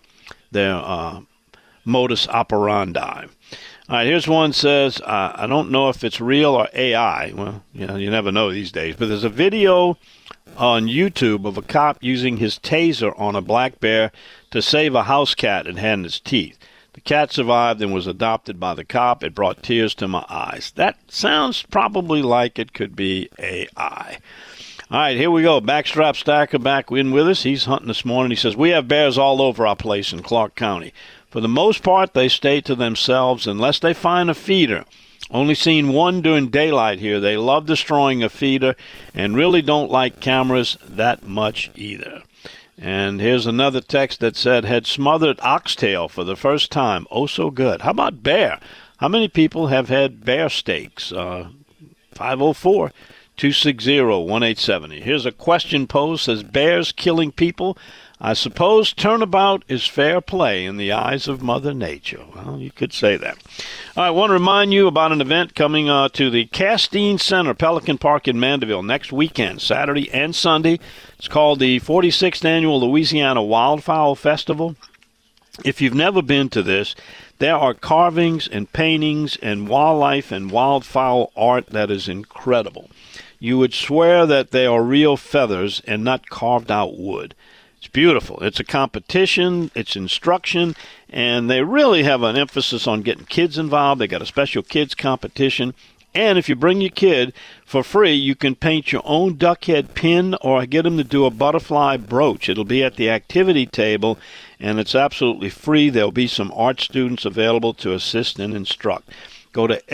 modus operandi. All right, here's one that says, I don't know if it's real or AI. Well, you never know these days. But there's a video on YouTube of a cop using his taser on a black bear to save a house cat that had in its teeth. The cat survived and was adopted by the cop. It brought tears to my eyes. That sounds probably like it could be AI. All right, here we go. Backstrap Stacker back in with us. He's hunting this morning. He says, we have bears all over our place in Clark County. For the most part, they stay to themselves unless they find a feeder. Only seen one during daylight here. They love destroying a feeder and really don't like cameras that much either. And here's another text that said, had smothered oxtail for the first time. Oh, so good. How about bear? How many people have had bear steaks? 504 260-1870. Here's a question posed. Says, bears killing people. I suppose turnabout is fair play in the eyes of Mother Nature. Well, you could say that. All right, I want to remind you about an event coming to the Castine Center, Pelican Park in Mandeville, next weekend, Saturday and Sunday. It's called the 46th Annual Louisiana Wildfowl Festival. If you've never been to this, there are carvings and paintings and wildlife and wildfowl art that is incredible. You would swear that they are real feathers and not carved out wood. It's beautiful. It's a competition, it's instruction, and they really have an emphasis on getting kids involved. They got a special kids competition. And if you bring your kid for free, you can paint your own duck head pin or get them to do a butterfly brooch. It'll be at the activity table, and it's absolutely free. There'll be some art students available to assist and instruct. Go to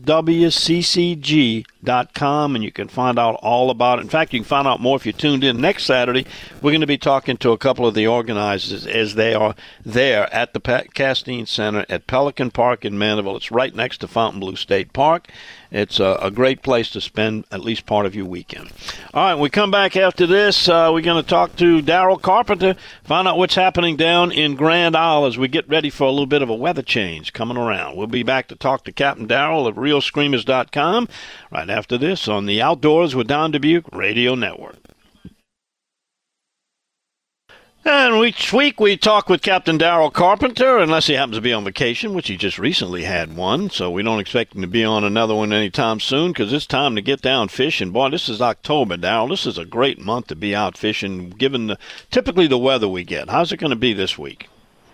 lwccg.com, and you can find out all about it. In fact, you can find out more if you tuned in. Next Saturday, we're going to be talking to a couple of the organizers as they are there at the Castine Center at Pelican Park in Mandeville. It's right next to Fontainebleau State Park. It's a great place to spend at least part of your weekend. All right, when we come back after this, we're going to talk to Daryl Carpenter, find out what's happening down in Grand Isle as we get ready for a little bit of a weather change coming around. We'll be back to talk to Captain Daryl of RealScreamers.com right after this on the Outdoors with Don Dubuque Radio Network. And each week we talk with Captain Daryl Carpenter, unless he happens to be on vacation, which he just recently had one, so we don't expect him to be on another one anytime soon because it's time to get down fishing. Boy, this is October, Daryl. This is a great month to be out fishing, given typically the weather we get. How's it going to be this week?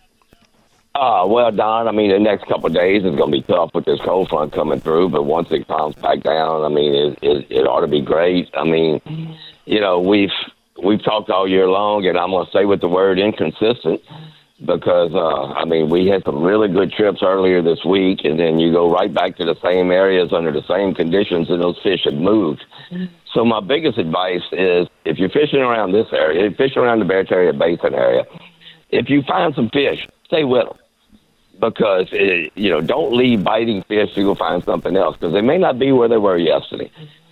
Well, Don, I mean, the next couple of days is going to be tough with this cold front coming through, but once it calms back down, I mean, it ought to be great. I mean, you know, we've talked all year long, and I'm going to say with the word inconsistent because, I mean, we had some really good trips earlier this week, and then you go right back to the same areas under the same conditions, and those fish have moved. So my biggest advice is if you're fishing around this area, fishing around the Barataria Basin area, if you find some fish, stay with them. Because, you know, don't leave biting fish to go find something else because they may not be where they were yesterday.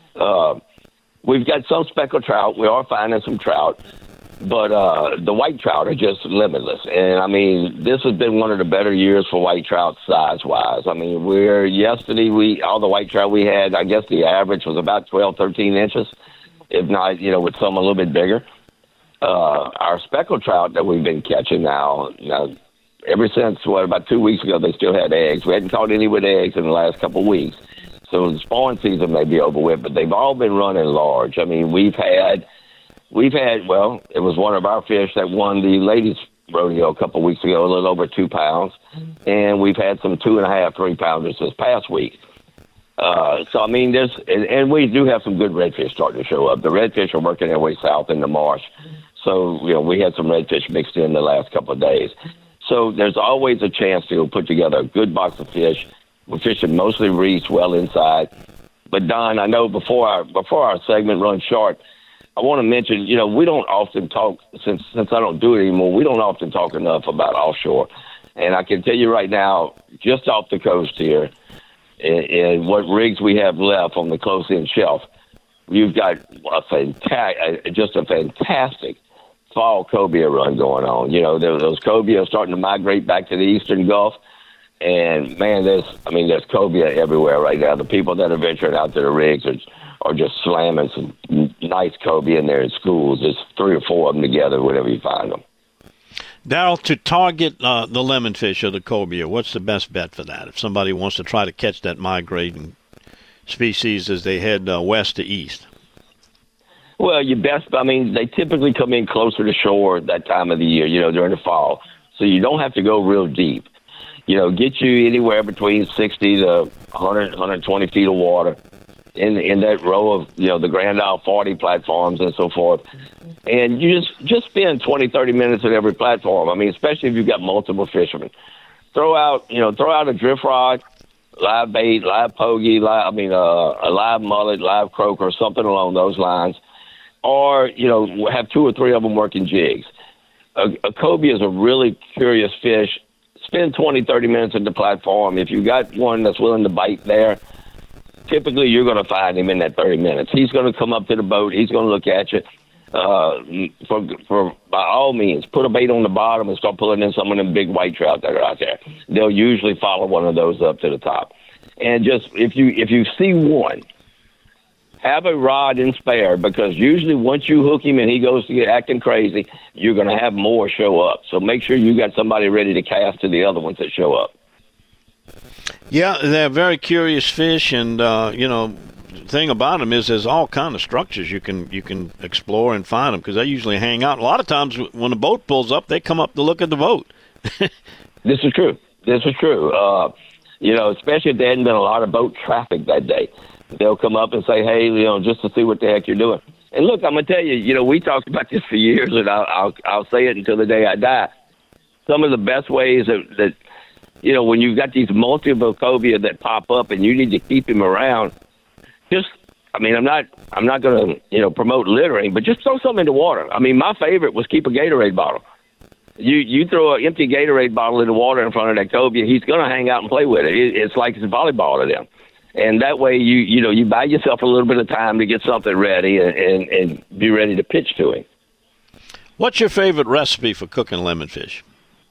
We've got some speckled trout. We are finding some trout. But the white trout are just limitless. And, I mean, this has been one of the better years for white trout size-wise. I mean, yesterday, all the white trout we had, I guess the average was about 12, 13 inches, if not, you know, with some a little bit bigger. Our speckled trout that we've been catching now ever since, about 2 weeks ago, they still had eggs. We hadn't caught any with eggs in the last couple of weeks. So the spawn season may be over with, but they've all been running large. I mean, we've had, well, it was one of our fish that won the ladies' rodeo a couple of weeks ago, a little over 2 pounds. And we've had some 2.5, 3 pounders this past week. So, I mean, and we do have some good redfish starting to show up. The redfish are working their way south in the marsh. So, you know, we had some redfish mixed in the last couple of days. So there's always a chance to put together a good box of fish. We're fishing mostly reefs well inside. But, Don, I know before our segment runs short, I want to mention, you know, we don't often talk, since I don't do it anymore, we don't often talk enough about offshore. And I can tell you right now, just off the coast here, and what rigs we have left on the close-in shelf, you've got just a fantastic fall cobia run going on. You know, those cobia are starting to migrate back to the eastern Gulf. And, man, there's cobia everywhere right now. The people that are venturing out to the rigs are just slamming some nice cobia in there in schools. There's 3 or 4 of them together whenever you find them. Daryl, to target the lemonfish or the cobia, what's the best bet for that? If somebody wants to try to catch that migrating species as they head west to east. Well, they typically come in closer to shore that time of the year, you know, during the fall. So you don't have to go real deep. You know, get you anywhere between 60 to 100, 120 feet of water in that row of, you know, the Grand Isle 40 platforms and so forth. And you just spend 20, 30 minutes at every platform. I mean, especially if you've got multiple fishermen. Throw out a drift rod, live bait, live pogey, a live mullet, live croaker, something along those lines. Or, you know, have 2 or 3 of them working jigs. A cobia is a really curious fish. Spend 20, 30 minutes at the platform. If you got one that's willing to bite there, typically you're going to find him in that 30 minutes. He's going to come up to the boat. He's going to look at you. For by all means, put a bait on the bottom and start pulling in some of them big white trout that are out there. They'll usually follow one of those up to the top. And just if you see one, have a rod and spare, because usually once you hook him and he goes to get acting crazy, you're going to have more show up. So make sure you got somebody ready to cast to the other ones that show up. Yeah, they're very curious fish, and the thing about them is there's all kind of structures you can explore and find them, because they usually hang out. A lot of times when the boat pulls up, they come up to look at the boat. This is true. Especially if there hadn't been a lot of boat traffic that day. They'll come up and say, hey, just to see what the heck you're doing. And look, I'm going to tell you, we talked about this for years, and I'll say it until the day I die. Some of the best ways that when you've got these multiple cobia that pop up and you need to keep him around, I'm not going to, promote littering, but just throw something in the water. I mean, my favorite was keep a Gatorade bottle. You throw an empty Gatorade bottle in the water in front of that cobia, he's going to hang out and play with it. It's like it's volleyball to them. And that way, you buy yourself a little bit of time to get something ready and be ready to pitch to him. What's your favorite recipe for cooking lemonfish?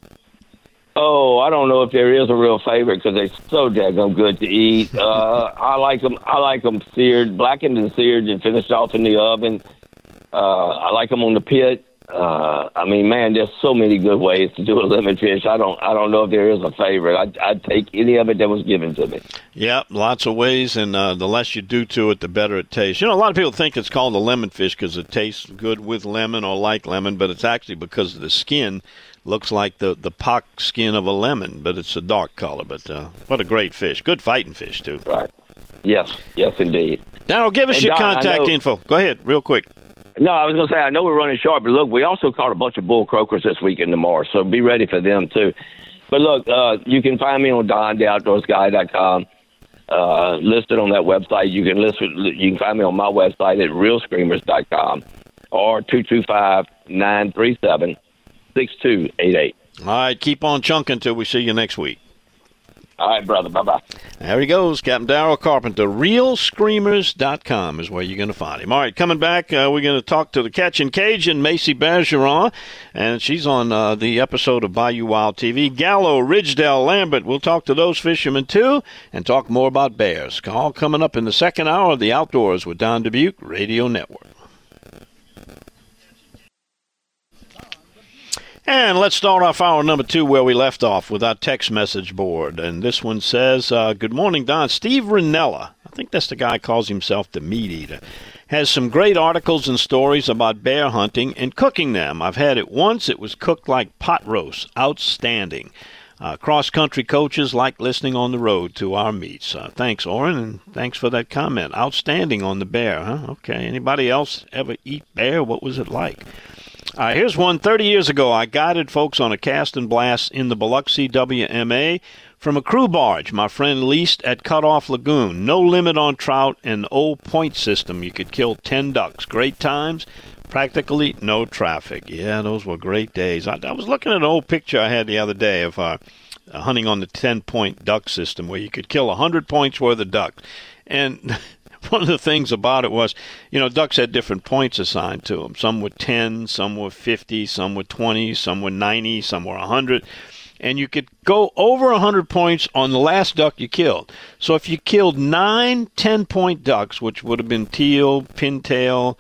Oh, I don't know if there is a real favorite, because they're so daggone good to eat. I like them seared, blackened and seared, and finished off in the oven. I like them on the pit. There's so many good ways to do a lemonfish. I don't know if there is a favorite. I'd take any of it that was given to me. Yeah, lots of ways, and the less you do to it, the better it tastes. A lot of people think it's called a lemonfish because it tastes good with lemon or like lemon, but it's actually because the skin looks like the pock skin of a lemon, but it's a dark color. But what a great fish. Good fighting fish, too. Right. Yes, indeed. Darryl, give us your contact info. Go ahead, real quick. No, I was going to say, I know we're running short, but look, we also caught a bunch of bull croakers this week in the marsh, so be ready for them, too. But look, you can find me on DonTheOutdoorsGuy.com. Listed on that website. You can find me on my website at RealScreamers.com or 225-937-6288. All right, keep on chunking till we see you next week. All right, brother. Bye-bye. There he goes, Captain Darryl Carpenter. RealScreamers.com is where you're going to find him. All right, coming back, we're going to talk to the Catchin' Cajun, Macy Bergeron, and she's on the episode of Bayou Wild TV. Gallo, Ridgedale, Lambert. We'll talk to those fishermen, too, and talk more about bears. All coming up in the second hour of the Outdoors with Don Dubuque Radio Network. And let's start off hour number 2 where we left off with our text message board. And this one says, good morning, Don. Steve Ranella, I think that's the guy who calls himself the meat eater, has some great articles and stories about bear hunting and cooking them. I've had it once. It was cooked like pot roast. Outstanding. Cross-country coaches like listening on the road to our meets. Thanks, Orrin, and thanks for that comment. Outstanding on the bear, huh? Okay. Anybody else ever eat bear? What was it like? Here's one. 30 years ago, I guided folks on a cast and blast in the Biloxi WMA from a crew barge my friend leased at Cutoff Lagoon. No limit on trout and old point system. You could kill 10 ducks. Great times. Practically no traffic. Yeah, those were great days. I was looking at an old picture I had the other day of hunting on the 10-point duck system where you could kill 100 points worth of ducks. And one of the things about it was, ducks had different points assigned to them. Some were 10, some were 50, some were 20, some were 90, some were 100. And you could go over 100 points on the last duck you killed. So if you killed 9 10-point ducks, which would have been teal, pintail,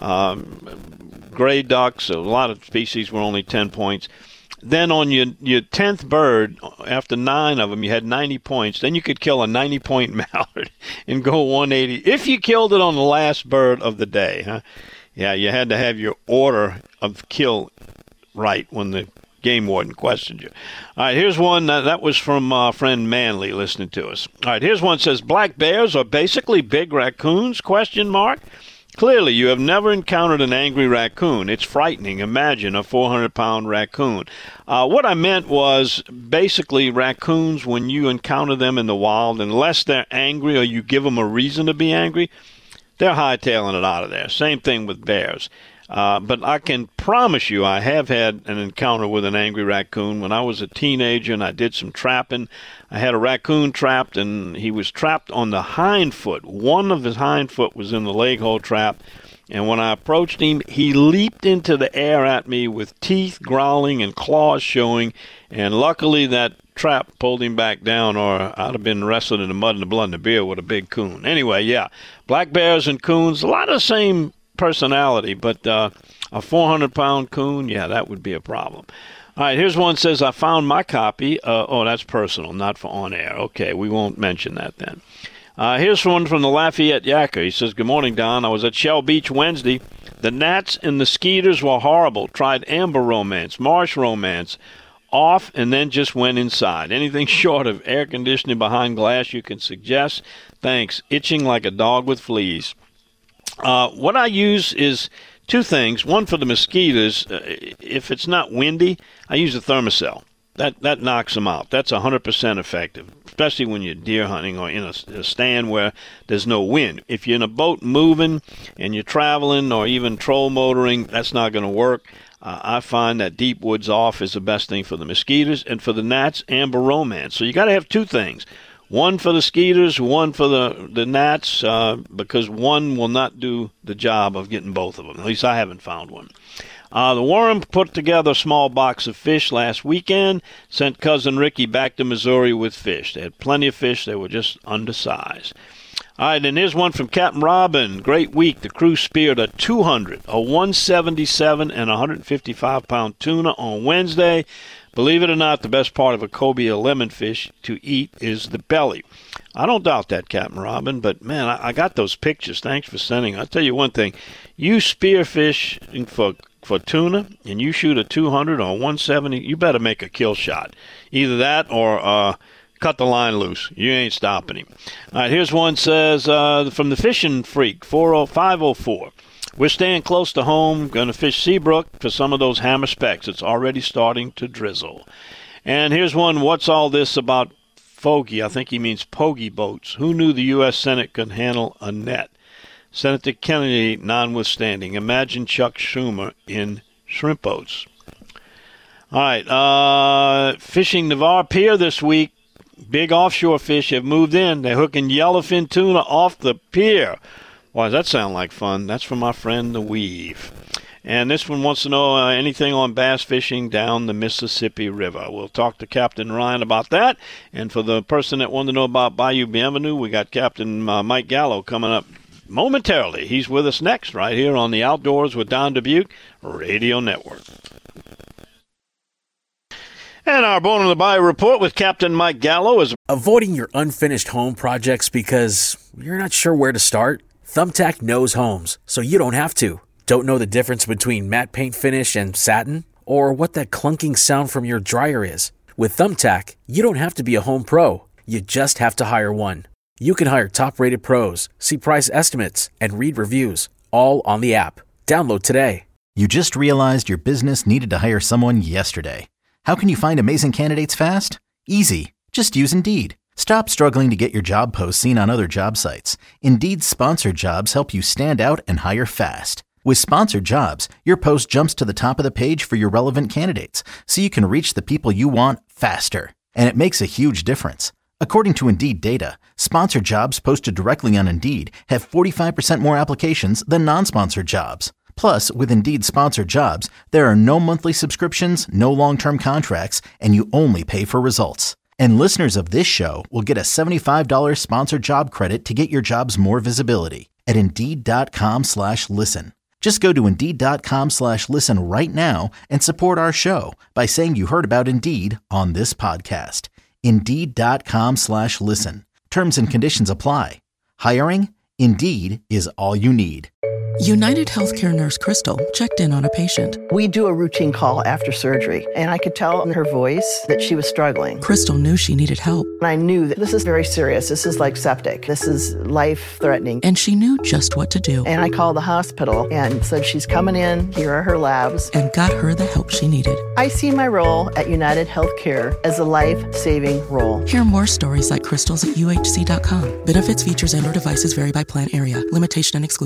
gray ducks, a lot of species were only 10 points. Then on your 10th bird, after 9 of them, you had 90 points. Then you could kill a 90-point mallard and go 180 if you killed it on the last bird of the day. Huh? Yeah, you had to have your order of kill right when the game warden questioned you. All right, here's one. That was from friend Manley listening to us. All right, here's one that says, black bears are basically big raccoons, ? Clearly, you have never encountered an angry raccoon. It's frightening. Imagine a 400-pound raccoon. What I meant was basically raccoons, when you encounter them in the wild, unless they're angry or you give them a reason to be angry, they're hightailing it out of there. Same thing with bears. But I can promise you I have had an encounter with an angry raccoon. When I was a teenager and I did some trapping, I had a raccoon trapped, and he was trapped on the hind foot. One of his hind foot was in the leg hole trap. And when I approached him, he leaped into the air at me with teeth growling and claws showing. And luckily that trap pulled him back down, or I'd have been wrestling in the mud and the blood and the beer with a big coon. Anyway, yeah, black bears and coons, a lot of the same personality, but a 400-pound coon, yeah, that would be a problem. All right, here's one says, I found my copy. Oh, that's personal, not for on air. Okay, we won't mention that then. Here's one from the Lafayette Yacker. He says, good morning, Don. I was at Shell Beach Wednesday. The gnats and the skeeters were horrible. Tried Amber Romance, Marsh Romance, off, and then just went inside. Anything short of air conditioning behind glass you can suggest? Thanks. Itching like a dog with fleas. What I use is two things. One for the mosquitoes. If it's not windy, I use a Thermacell. That knocks them out. That's 100% effective, especially when you're deer hunting or in a stand where there's no wind. If you're in a boat moving and you're traveling or even troll motoring, that's not going to work. I find that Deep Woods Off is the best thing for the mosquitoes, and for the gnats, Amber Romance. So you got to have two things. One for the skeeters, one for the gnats, because one will not do the job of getting both of them. At least I haven't found one. The Worm put together a small box of fish last weekend, sent Cousin Ricky back to Missouri with fish. They had plenty of fish. They were just undersized. All right, and here's one from Captain Robin. Great week. The crew speared a 200, a 177, and 155-pound tuna on Wednesday. Believe it or not, the best part of a cobia lemon fish to eat is the belly. I don't doubt that, Captain Robin, but, man, I got those pictures. Thanks for sending. I'll tell you one thing. You spear fish for tuna and you shoot a 200 or 170, you better make a kill shot. Either that or cut the line loose. You ain't stopping him. All right, here's one says, from the Fishing Freak, 40504. We're staying close to home, going to fish Seabrook for some of those hammer specks. It's already starting to drizzle. And here's one, what's all this about fogey? I think he means pogey boats. Who knew the U.S. Senate could handle a net? Senator Kennedy notwithstanding. Imagine Chuck Schumer in shrimp boats. All right, fishing Navarre Pier this week. Big offshore fish have moved in. They're hooking yellowfin tuna off the pier. Why, does that sound like fun? That's from our friend the Weave. And this one wants to know anything on bass fishing down the Mississippi River. We'll talk to Captain Ryan about that. And for the person that wanted to know about Bayou Bienvenue, we got Captain Mike Gallo coming up momentarily. He's with us next right here on the Outdoors with Don Dubuque Radio Network. And our Born on the Bayou report with Captain Mike Gallo is avoiding your unfinished home projects because you're not sure where to start. Thumbtack knows homes, so you don't have to. Don't know the difference between matte paint finish and satin? Or what that clunking sound from your dryer is? With Thumbtack, you don't have to be a home pro. You just have to hire one. You can hire top-rated pros, see price estimates, and read reviews, all on the app. Download today. You just realized your business needed to hire someone yesterday. How can you find amazing candidates fast? Easy. Just use Indeed. Stop struggling to get your job posts seen on other job sites. Indeed's sponsored jobs help you stand out and hire fast. With sponsored jobs, your post jumps to the top of the page for your relevant candidates, so you can reach the people you want faster. And it makes a huge difference. According to Indeed data, sponsored jobs posted directly on Indeed have 45% more applications than non-sponsored jobs. Plus, with Indeed sponsored jobs, there are no monthly subscriptions, no long-term contracts, and you only pay for results. And listeners of this show will get a $75 sponsored job credit to get your jobs more visibility at Indeed.com/listen. Just go to Indeed.com/listen right now and support our show by saying you heard about Indeed on this podcast. Indeed.com/listen. Terms and conditions apply. Hiring? Indeed is all you need. United Healthcare nurse Crystal checked in on a patient. We do a routine call after surgery, and I could tell in her voice that she was struggling. Crystal knew she needed help. And I knew that this is very serious. This is like septic. This is life-threatening. And she knew just what to do. And I called the hospital and said, she's coming in. Here are her labs. And got her the help she needed. I see my role at United Healthcare as a life-saving role. Hear more stories like Crystal's at UHC.com. Benefits, features, and/or devices vary by plan area. Limitation and exclusions apply.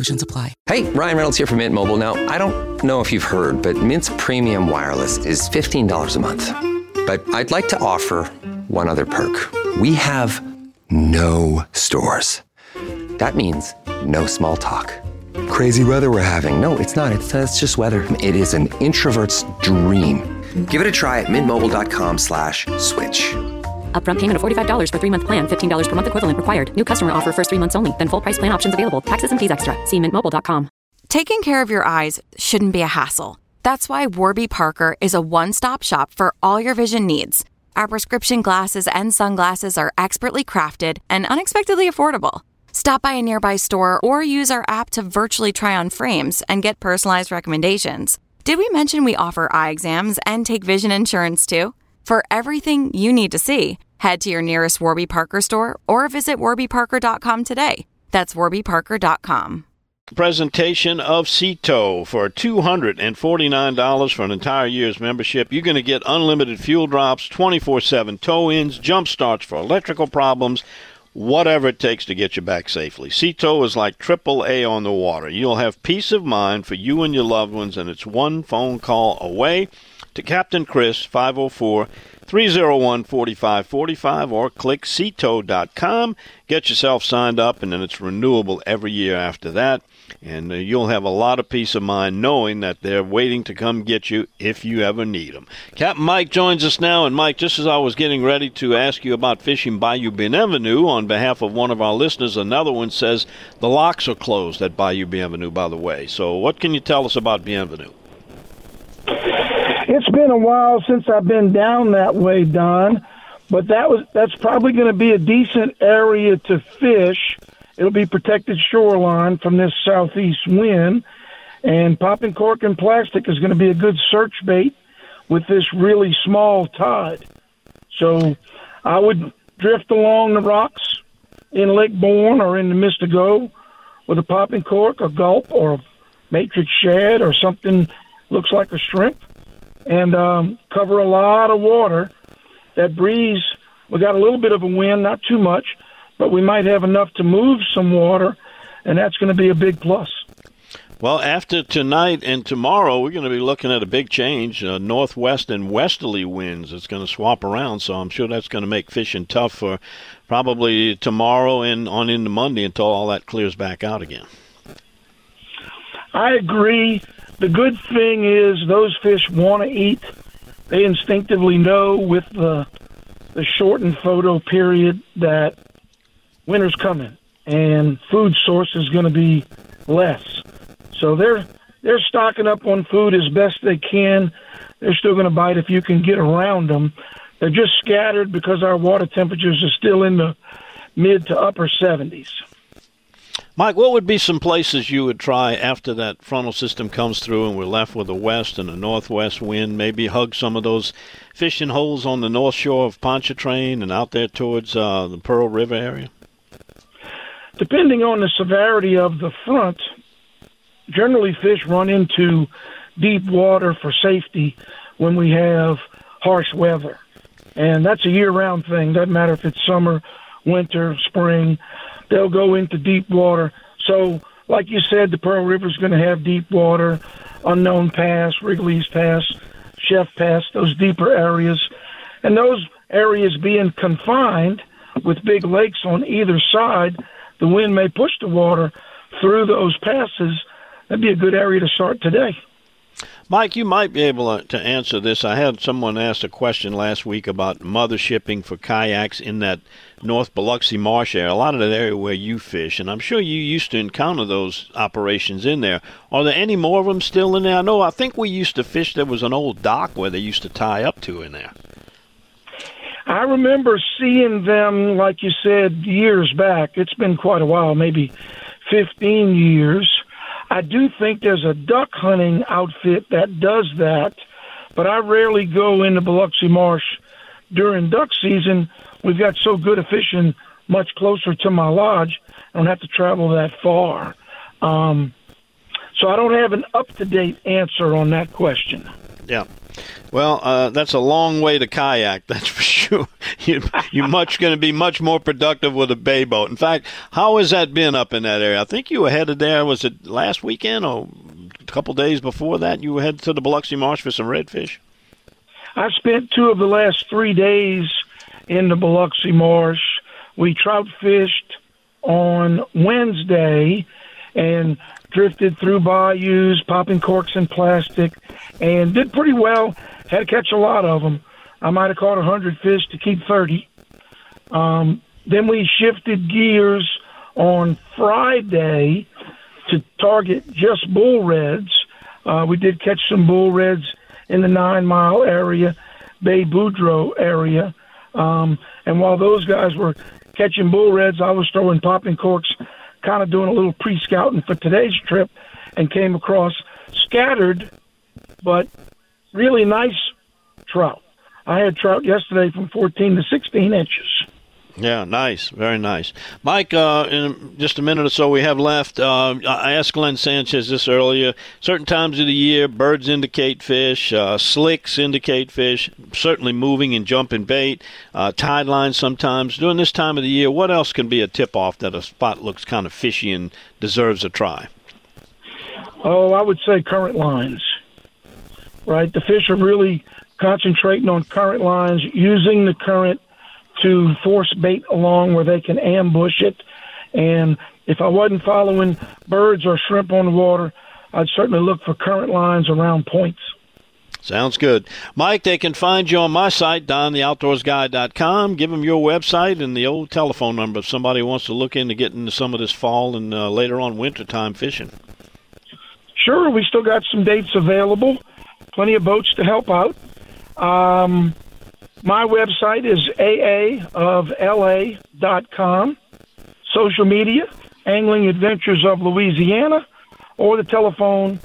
apply. Hey, Ryan Reynolds here from Mint Mobile. Now, I don't know if you've heard, but Mint's premium wireless is $15 a month. But I'd like to offer one other perk. We have no stores. That means no small talk. Crazy weather we're having. No, it's not. It's just weather. It is an introvert's dream. Give it a try at mintmobile.com/switch. Upfront payment of $45 for 3-month plan. $15 per month equivalent required. New customer offer first 3 months only. Then full price plan options available. Taxes and fees extra. See mintmobile.com. Taking care of your eyes shouldn't be a hassle. That's why Warby Parker is a one-stop shop for all your vision needs. Our prescription glasses and sunglasses are expertly crafted and unexpectedly affordable. Stop by a nearby store or use our app to virtually try on frames and get personalized recommendations. Did we mention we offer eye exams and take vision insurance too? For everything you need to see, head to your nearest Warby Parker store or visit warbyparker.com today. That's warbyparker.com. Presentation of Ceto for $249 for an entire year's membership. You're going to get unlimited fuel drops, 24/7 tow-ins, jump starts for electrical problems, whatever it takes to get you back safely. Ceto is like AAA on the water. You'll have peace of mind for you and your loved ones, and it's one phone call away to Captain Chris, 504-301-4545, or click Ceto.com. Get yourself signed up, and then it's renewable every year after that. And you'll have a lot of peace of mind knowing that they're waiting to come get you if you ever need them. Captain Mike joins us now. And, Mike, just as I was getting ready to ask you about fishing Bayou Bienvenue on behalf of one of our listeners, another one says the locks are closed at Bayou Bienvenue, by the way. So what can you tell us about Bienvenue? It's been a while since I've been down that way, Don, but that's probably going to be a decent area to fish. It'll be protected shoreline from this southeast wind, and popping cork and plastic is going to be a good search bait with this really small tide. So I would drift along the rocks in Lake Bourne or in the Mystigo with a popping cork, a gulp, or a matrix shad, or something looks like a shrimp, and cover a lot of water. That breeze, we got a little bit of a wind, not too much, but we might have enough to move some water, and that's going to be a big plus. Well, after tonight and tomorrow, we're going to be looking at a big change. Northwest and westerly winds. It's going to swap around, so I'm sure that's going to make fishing tough for probably tomorrow and on into Monday until all that clears back out again. I agree. The good thing is those fish want to eat. They instinctively know with the shortened photo period that winter's coming and food source is going to be less. So they're stocking up on food as best they can. They're still going to bite if you can get around them. They're just scattered because our water temperatures are still in the mid to upper 70s. Mike, what would be some places you would try after that frontal system comes through and we're left with a west and a northwest wind? Maybe hug some of those fishing holes on the north shore of Pontchartrain and out there towards the Pearl River area? Depending on the severity of the front, generally fish run into deep water for safety when we have harsh weather. And that's a year-round thing. Doesn't matter if it's summer, winter, spring. They'll go into deep water. So, like you said, the Pearl River is going to have deep water, Unknown Pass, Wrigley's Pass, Chef Pass, those deeper areas. And those areas being confined with big lakes on either side, the wind may push the water through those passes. That'd be a good area to start today. Mike, you might be able to answer this. I had someone ask a question last week about mothershipping for kayaks in that North Biloxi Marsh area, a lot of that area where you fish, and I'm sure you used to encounter those operations in there. Are there any more of them still in there? I think we used to fish. There was an old dock where they used to tie up to in there. I remember seeing them, like you said, years back. It's been quite a while, maybe 15 years. I do think there's a duck hunting outfit that does that, but I rarely go into Biloxi Marsh during duck season. We've got so good a fishing much closer to my lodge, I don't have to travel that far. So I don't have an up-to-date answer on that question. Yeah. Well, that's a long way to kayak, that's for sure. You're going to be much more productive with a bay boat. In fact, how has that been up in that area? I think you were headed there, was it last weekend or a couple days before that? You were headed to the Biloxi Marsh for some redfish? I spent 2 of the last 3 days in the Biloxi Marsh. We trout fished on Wednesday and drifted through bayous, popping corks in plastic, and did pretty well. Had to catch a lot of them. I might have caught 100 fish to keep 30. Then we shifted gears on Friday to target just bull reds. We did catch some bull reds in the 9 Mile area, Bay Boudreaux area. And while those guys were catching bull reds, I was throwing popping corks, kind of doing a little pre-scouting for today's trip, and came across scattered but really nice trout. I had trout yesterday from 14 to 16 inches. Yeah, nice. Very nice. Mike, in just a minute or so we have left. I asked Glenn Sanchez this earlier. Certain times of the year, birds indicate fish, slicks indicate fish, certainly moving and jumping bait, tide lines sometimes. During this time of the year, what else can be a tip-off that a spot looks kind of fishy and deserves a try? Oh, I would say current lines, right? The fish are really concentrating on current lines, using the current to force bait along where they can ambush it. And if I wasn't following birds or shrimp on the water, I'd certainly look for current lines around points. Sounds good. Mike, they can find you on my site, DonTheOutdoorsGuy.com. Give them your website and the old telephone number if somebody wants to look into getting some of this fall and later on wintertime fishing. Sure, we still got some dates available. Plenty of boats to help out. My website is aaofla.com. Social media, Angling Adventures of Louisiana, or the telephone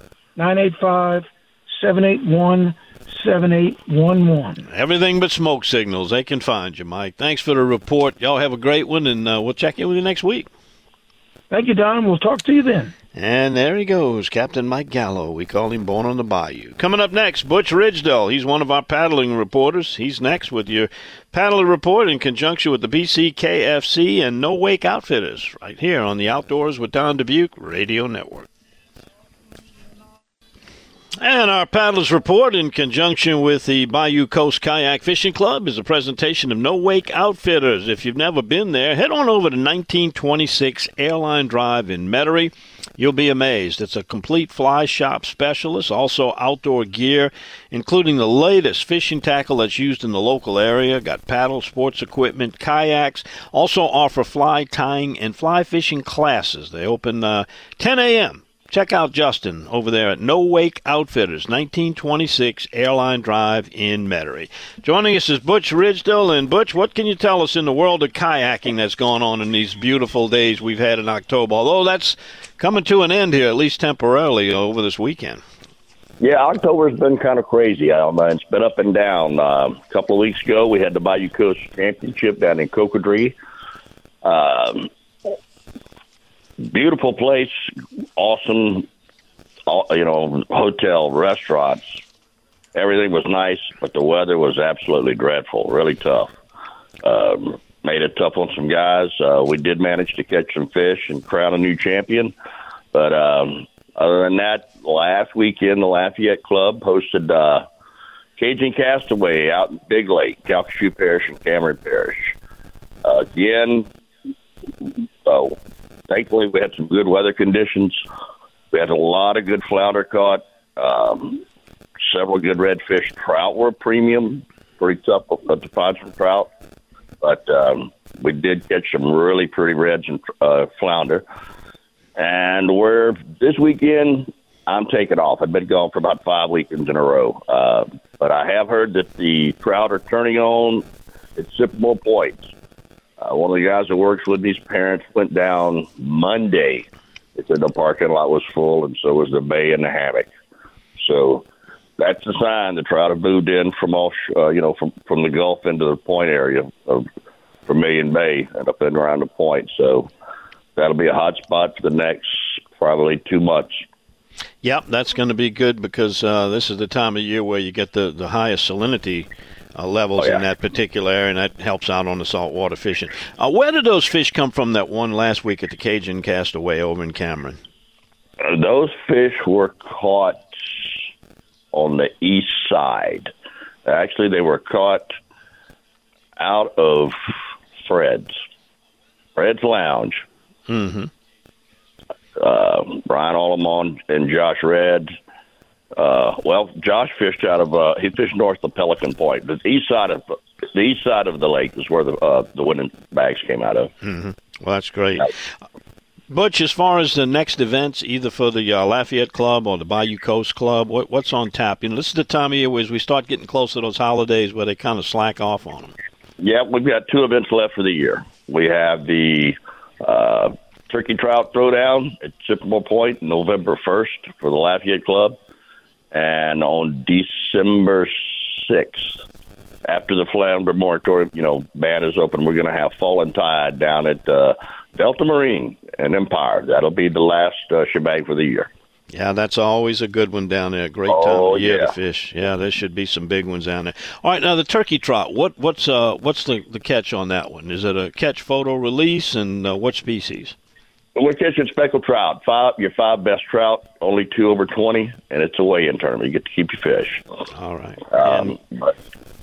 985-781-7811. Everything but smoke signals. They can find you, Mike. Thanks for the report. Y'all have a great one, and we'll check in with you next week. Thank you, Don. We'll talk to you then. And there he goes, Captain Mike Gallo. We call him Born on the Bayou. Coming up next, Butch Ridgedale. He's one of our paddling reporters. He's next with your paddler report in conjunction with the BCKFC and No Wake Outfitters right here on the Outdoors with Don Dubuque Radio Network. And our Paddlers Report, in conjunction with the Bayou Coast Kayak Fishing Club, is a presentation of No Wake Outfitters. If you've never been there, head on over to 1926 Airline Drive in Metairie. You'll be amazed. It's a complete fly shop specialist, also outdoor gear, including the latest fishing tackle that's used in the local area. Got paddle, sports equipment, kayaks. Also offer fly tying and fly fishing classes. They open 10 a.m. Check out Justin over there at No Wake Outfitters, 1926 Airline Drive in Metairie. Joining us is Butch Ridgedale. And, Butch, what can you tell us in the world of kayaking that's going on in these beautiful days we've had in October? Although that's coming to an end here, at least temporarily, over this weekend. Yeah, October's been kind of crazy. It's been up and down. A couple of weeks ago, we had the Bayou Coast Championship down in Cocodrie. Beautiful place, awesome, hotel, restaurants. Everything was nice, but the weather was absolutely dreadful, really tough. Made it tough on some guys. We did manage to catch some fish and crown a new champion. But other than that, last weekend, the Lafayette Club hosted Cajun Castaway out in Big Lake, Calcasieu Parish and Cameron Parish. Thankfully, we had some good weather conditions. We had a lot of good flounder caught, several good redfish. Trout were premium, pretty tough to find some trout. But we did catch some really pretty reds and flounder. And this weekend, I'm taking off. I've been gone for about 5 weekends in a row. But I have heard that the trout are turning on at Sycamore Point. One of the guys that works with these parents went down Monday. They said the parking lot was full, and so was the bay and the hammock. So that's a sign the trout have moved in from from the Gulf into the point area of Vermilion Bay and up and around the point. So that'll be a hot spot for the next probably 2 months. Yep, that's going to be good because this is the time of year where you get the highest salinity levels in that particular area, and that helps out on the saltwater fishing. Where did those fish come from that one last week at the Cajun Castaway over in Cameron? Those fish were caught on the east side. Actually, they were caught out of Fred's Lounge. Mm-hmm. Brian Allemon and Josh Red. Josh fished out of he fished north of Pelican Point. The east side of the lake is where the winning bags came out of. Mm-hmm. Well, that's great. Butch, as far as the next events, either for the Lafayette Club or the Bayou Coast Club, what's on tap? This is the time of year as we start getting close to those holidays where they kind of slack off on them. Yeah, we've got 2 events left for the year. We have the Turkey Trout Throwdown at Sycamore Point November 1st for the Lafayette Club. And on December 6th, after the Flounder Moratorium, ban is open, we're going to have Fallen Tide down at Delta Marine and Empire. That'll be the last shebang for the year. Yeah, that's always a good one down there. Great time of year to fish. Yeah, there should be some big ones down there. All right, now the turkey trout. What's the catch on that one? Is it a catch photo release, and what species? We're catching speckled trout. Your 5 best trout, only 2 over 20, and it's a weigh-in tournament. You get to keep your fish. All right. But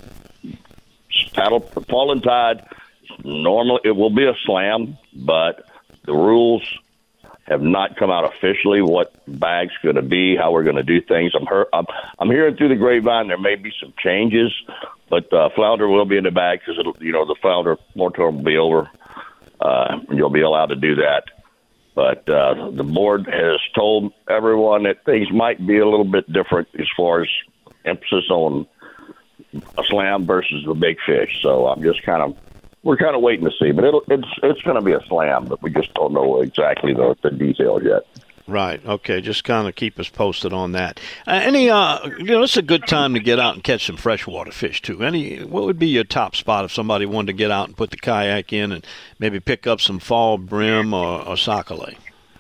Fallen Tide, normally it will be a slam, but the rules have not come out officially. What bag's going to be, how we're going to do things. I'm hearing through the grapevine there may be some changes, but flounder will be in the bag because the flounder moratorium will be over. And you'll be allowed to do that. But the board has told everyone that things might be a little bit different as far as emphasis on a slam versus the big fish. So we're kind of waiting to see. But it's going to be a slam, but we just don't know exactly the details yet. Right. Okay. Just kind of keep us posted on that. It's a good time to get out and catch some freshwater fish too. What would be your top spot if somebody wanted to get out and put the kayak in and maybe pick up some fall brim or sockeye?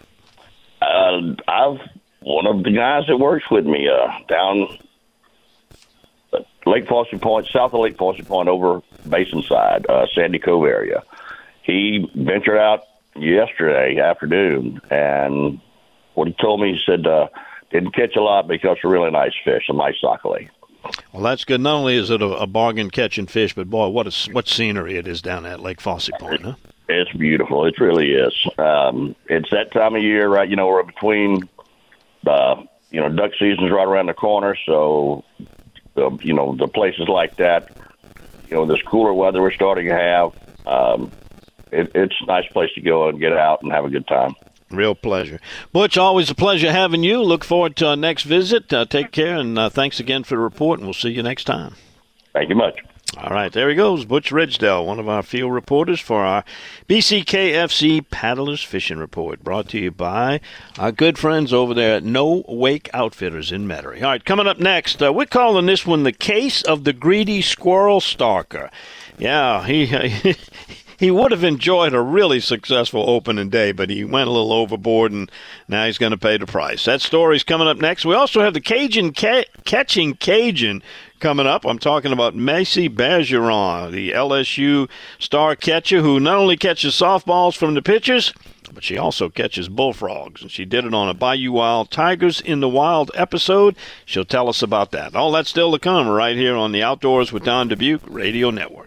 One of the guys that works with me down Lake Fossey Point, south of Lake Fossey Point, over Basin side, Sandy Cove area. He ventured out yesterday afternoon and. What he told me, he said, didn't catch a lot because they're really nice fish, some nice sockeye. Well, that's good. Not only is it a bargain catching fish, but boy, what scenery it is down at Lake Fossey Point, huh? It's beautiful. It really is. It's that time of year, right? We're between, duck season's right around the corner, so, the places like that, this cooler weather we're starting to have, it's a nice place to go and get out and have a good time. Real pleasure. Butch, always a pleasure having you. Look forward to our next visit. Take care, and thanks again for the report, and we'll see you next time. Thank you much. All right, there he goes, Butch Ridgedale, one of our field reporters for our BCKFC Paddlers Fishing Report, brought to you by our good friends over there at No Wake Outfitters in Metairie. All right, coming up next, we're calling this one the Case of the Greedy Squirrel Stalker. Yeah, he would have enjoyed a really successful opening day, but he went a little overboard, and now he's going to pay the price. That story's coming up next. We also have the Cajun Catching Cajun coming up. I'm talking about Macy Bergeron, the LSU star catcher who not only catches softballs from the pitchers, but she also catches bullfrogs, and she did it on a Bayou Wild Tigers in the Wild episode. She'll tell us about that. All that's still to come right here on the Outdoors with Don Dubuque Radio Network.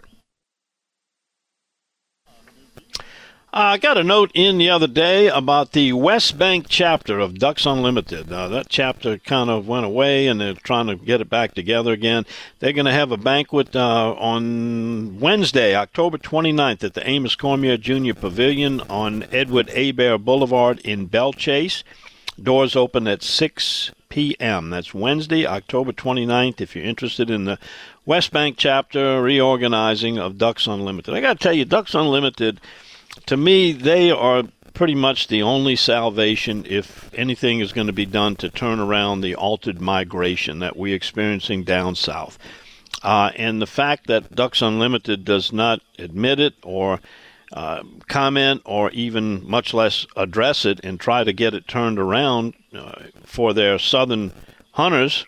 I got a note in the other day about the West Bank chapter of Ducks Unlimited. That chapter kind of went away, and they're trying to get it back together again. They're going to have a banquet on Wednesday, October 29th, at the Amos Cormier Jr. Pavilion on Edward Hebert Boulevard in Belle Chase. Doors open at 6 p.m. That's Wednesday, October 29th, if you're interested in the West Bank chapter reorganizing of Ducks Unlimited. I got to tell you, Ducks Unlimited, to me, they are pretty much the only salvation if anything is going to be done to turn around the altered migration that we're experiencing down south. And the fact that Ducks Unlimited does not admit it or comment or even much less address it and try to get it turned around for their southern hunters,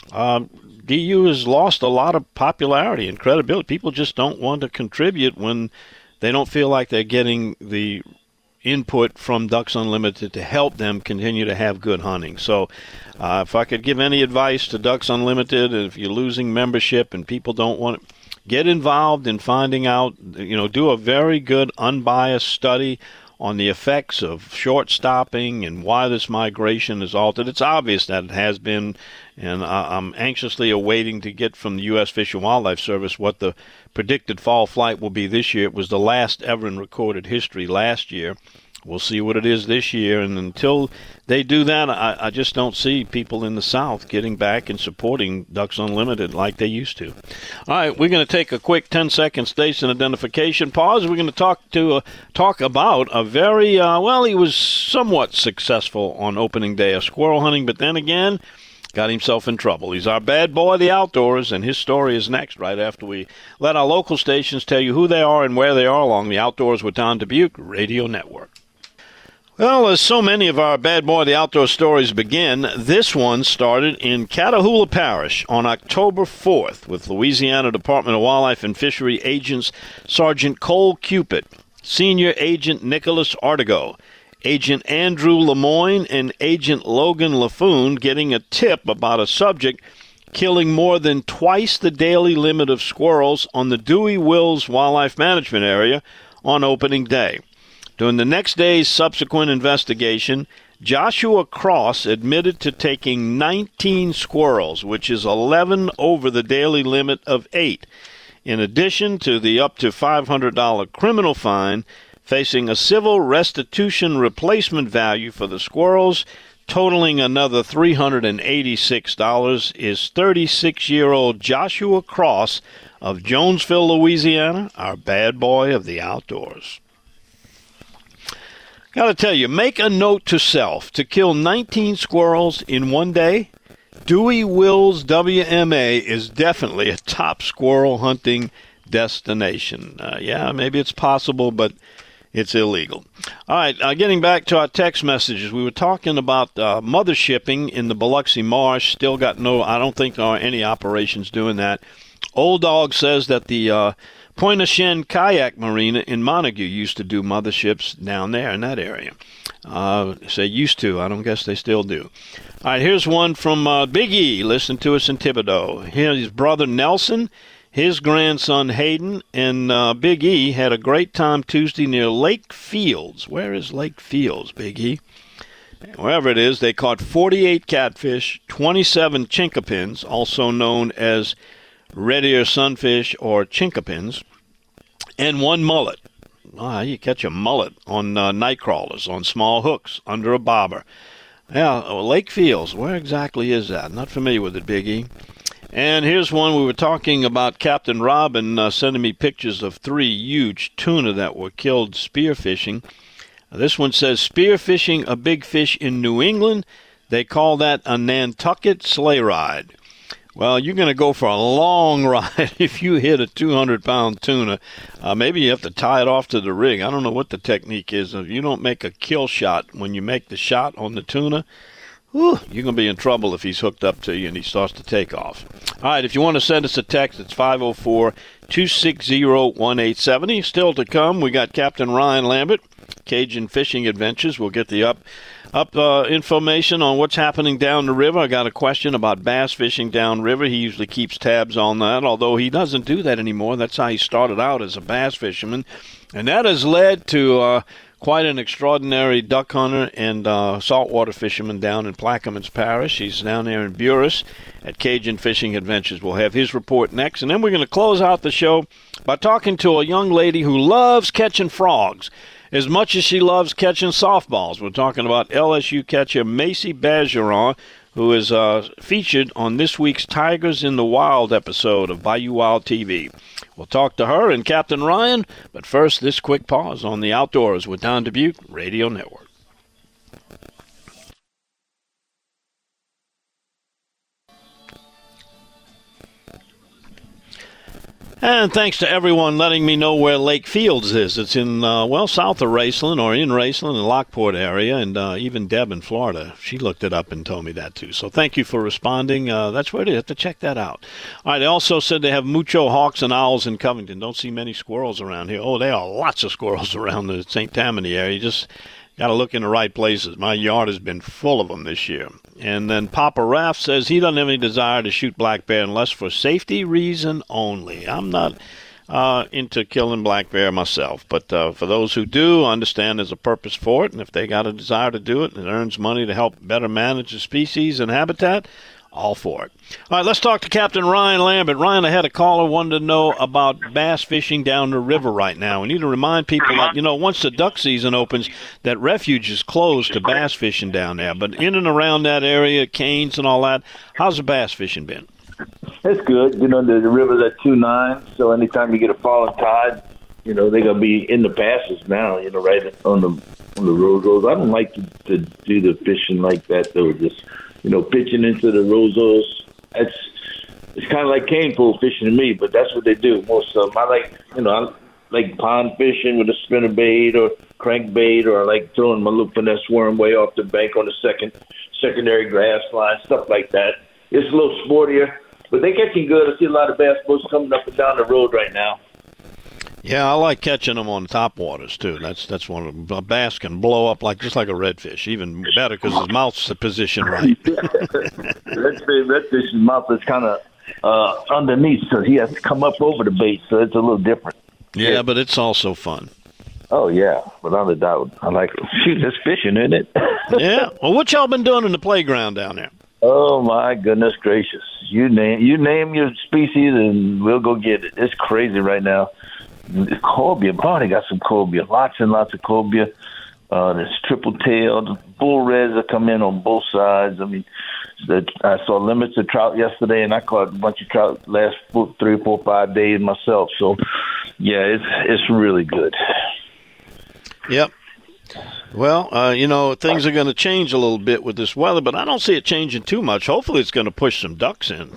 DU has lost a lot of popularity and credibility. People just don't want to contribute when they don't feel like they're getting the input from Ducks Unlimited to help them continue to have good hunting. So if I could give any advice to Ducks Unlimited, if you're losing membership and people don't want it, get involved in finding out, do a very good unbiased study on the effects of short stopping and why this migration is altered. It's obvious that it has been, and I'm anxiously awaiting to get from the U.S. Fish and Wildlife Service what the predicted fall flight will be this year. It was the last ever in recorded history last year. We'll see what it is this year, and until they do that, I just don't see people in the South getting back and supporting Ducks Unlimited like they used to. All right, we're going to take a quick 10-second station identification pause. We're going to talk about a very, he was somewhat successful on opening day of squirrel hunting, but then again, got himself in trouble. He's our bad boy of the outdoors, and his story is next, right after we let our local stations tell you who they are and where they are along the Outdoors with Don Dubuque Radio Network. Well, as so many of our Bad Boy of the Outdoor stories begin, this one started in Catahoula Parish on October 4th with Louisiana Department of Wildlife and Fishery agents Sergeant Cole Cupid, Senior Agent Nicholas Artigo, Agent Andrew Lemoyne, and Agent Logan LaFoon getting a tip about a subject killing more than twice the daily limit of squirrels on the Dewey Wills Wildlife Management Area on opening day. During the next day's subsequent investigation, Joshua Cross admitted to taking 19 squirrels, which is 11 over the daily limit of 8, in addition to the up to $500 criminal fine, facing a civil restitution replacement value for the squirrels, totaling another $386, is 36-year-old Joshua Cross of Jonesville, Louisiana, our bad boy of the outdoors. Got to tell you, make a note to self to kill 19 squirrels in one day. Dewey Wills WMA is definitely a top squirrel hunting destination. Maybe it's possible, but it's illegal. All right, getting back to our text messages, we were talking about mother shipping in the Biloxi Marsh. Still got I don't think there are any operations doing that. Old Dog says that the Pointe-aux-Chenes Kayak Marina in Montague used to do motherships down there in that area. Say used to. I don't guess they still do. All right, here's one from Big E. Listen to us in Thibodaux. Here's his brother Nelson, his grandson Hayden, and Big E had a great time Tuesday near Lake Fields. Where is Lake Fields, Big E? Wherever it is, they caught 48 catfish, 27 chinkapins, also known as red ear sunfish or chinkapins, and 1 mullet. You catch a mullet on night crawlers, on small hooks, under a bobber. Yeah, Lake Fields, where exactly is that? Not familiar with it, Big E. And here's one. We were talking about Captain Robin sending me pictures of 3 huge tuna that were killed spearfishing. This one says, spearfishing a big fish in New England, they call that a Nantucket sleigh ride. Well, you're going to go for a long ride if you hit a 200-pound tuna. Maybe you have to tie it off to the rig. I don't know what the technique is. If you don't make a kill shot when you make the shot on the tuna, you're going to be in trouble if he's hooked up to you and he starts to take off. All right, if you want to send us a text, it's 504-260-1870. Still to come, we got Captain Ryan Lambert, Cajun Fishing Adventures. We'll get the up information on what's happening down the river. I got a question about bass fishing downriver. He usually keeps tabs on that, although he doesn't do that anymore. That's how he started out, as a bass fisherman. And that has led to quite an extraordinary duck hunter and saltwater fisherman down in Plaquemines Parish. He's down there in Buras at Cajun Fishing Adventures. We'll have his report next. And then we're going to close out the show by talking to a young lady who loves catching frogs as much as she loves catching softballs. We're talking about LSU catcher Macy Bergeron, who is featured on this week's Tigers in the Wild episode of Bayou Wild TV. We'll talk to her and Captain Ryan, but first, this quick pause on the Outdoors with Don Dubuque Radio Network. And thanks to everyone letting me know where Lake Fields is. It's in, south of Raceland, or in Raceland, in the Lockport area, and even Deb in Florida, she looked it up and told me that too. So thank you for responding. That's where it is. You have to check that out. All right, they also said they have mucho hawks and owls in Covington. Don't see many squirrels around here. Oh, there are lots of squirrels around the St. Tammany area. You just got to look in the right places. My yard has been full of them this year. And then Papa Raff says he doesn't have any desire to shoot black bear unless for safety reason only. I'm not into killing black bear myself, but for those who do, understand there's a purpose for it, and if they got a desire to do it and it earns money to help better manage the species and habitat, all for it. All right, let's talk to Captain Ryan Lambert. Ryan, I had a caller wanted to know about bass fishing down the river right now. We need to remind people that, once the duck season opens, that refuge is closed to bass fishing down there. But in and around that area, Canes and all that, how's the bass fishing been? It's good. The river's at 2.9, so anytime you get a falling tide, they're going to be in the passes now, right on the road. I don't like to do the fishing like that, though, just pitching into the rozos. It's kind of like cane pole fishing to me, but that's what they do. Most of them. I like pond fishing with a spinner bait or crankbait, or I like throwing my little finesse worm way off the bank on the secondary grass line, stuff like that. It's a little sportier, but they're catching good. I see a lot of bass boats coming up and down the road right now. Yeah, I like catching them on top waters too. That's one of them. A bass can blow up just like a redfish, even better because his mouth's positioned right. Redfish's mouth is kind of underneath, so he has to come up over the bait, so it's a little different. Yeah, but it's also fun. Oh yeah, without a doubt. I like it. Shoot, it's fishing, isn't it? Yeah. Well, what y'all been doing in the playground down there? Oh my goodness gracious! You name your species, and we'll go get it. It's crazy right now. Cobia, Barney got some cobia, lots and lots of cobia. There's triple-tailed, bull reds that come in on both sides. I mean, I saw limits of trout yesterday, and I caught a bunch of trout last 3, 4, 5 days myself. So, yeah, it's really good. Yep. Well, things are going to change a little bit with this weather, but I don't see it changing too much. Hopefully it's going to push some ducks in.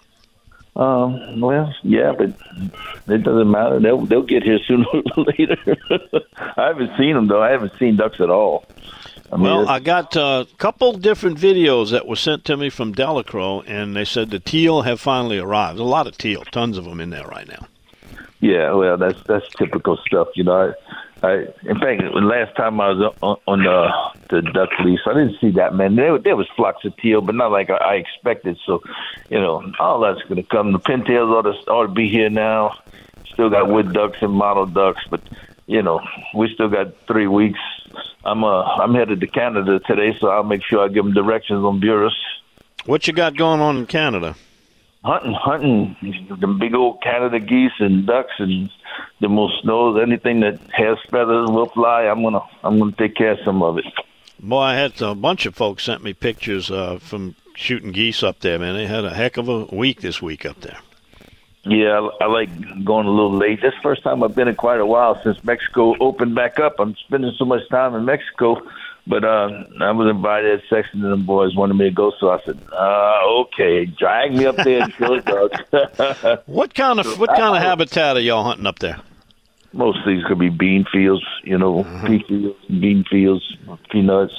Well, yeah, but it doesn't matter. They'll get here sooner or later. I haven't seen them, though. I haven't seen ducks at all. I got a couple different videos that were sent to me from Delacroix, and they said the teal have finally arrived. There's a lot of teal, tons of them in there right now. Yeah, well, that's typical stuff, in fact, last time I was on the duck lease, I didn't see that many. There was flocks of teal, but not like I expected. So, all that's going to come. The pintails ought to be here now. Still got wood ducks and mottled ducks, but we still got 3 weeks. I'm headed to Canada today, so I'll make sure I give them directions on Burris. What you got going on in Canada? Hunting the big old Canada geese and ducks and the most snows. Anything that has feathers will fly. I'm gonna take care of some of it. Boy, I had a bunch of folks sent me pictures from shooting geese up there. Man, they had a heck of a week this week up there. Yeah, I like going a little late. This is the first time I've been in quite a while since Mexico opened back up. I'm spending so much time in Mexico. But I was invited. Sexton and the boys wanted me to go, so I said, "Okay, drag me up there and kill a duck." What kind of habitat are y'all hunting up there? Most of these could be bean fields, pea fields, bean fields, peanuts.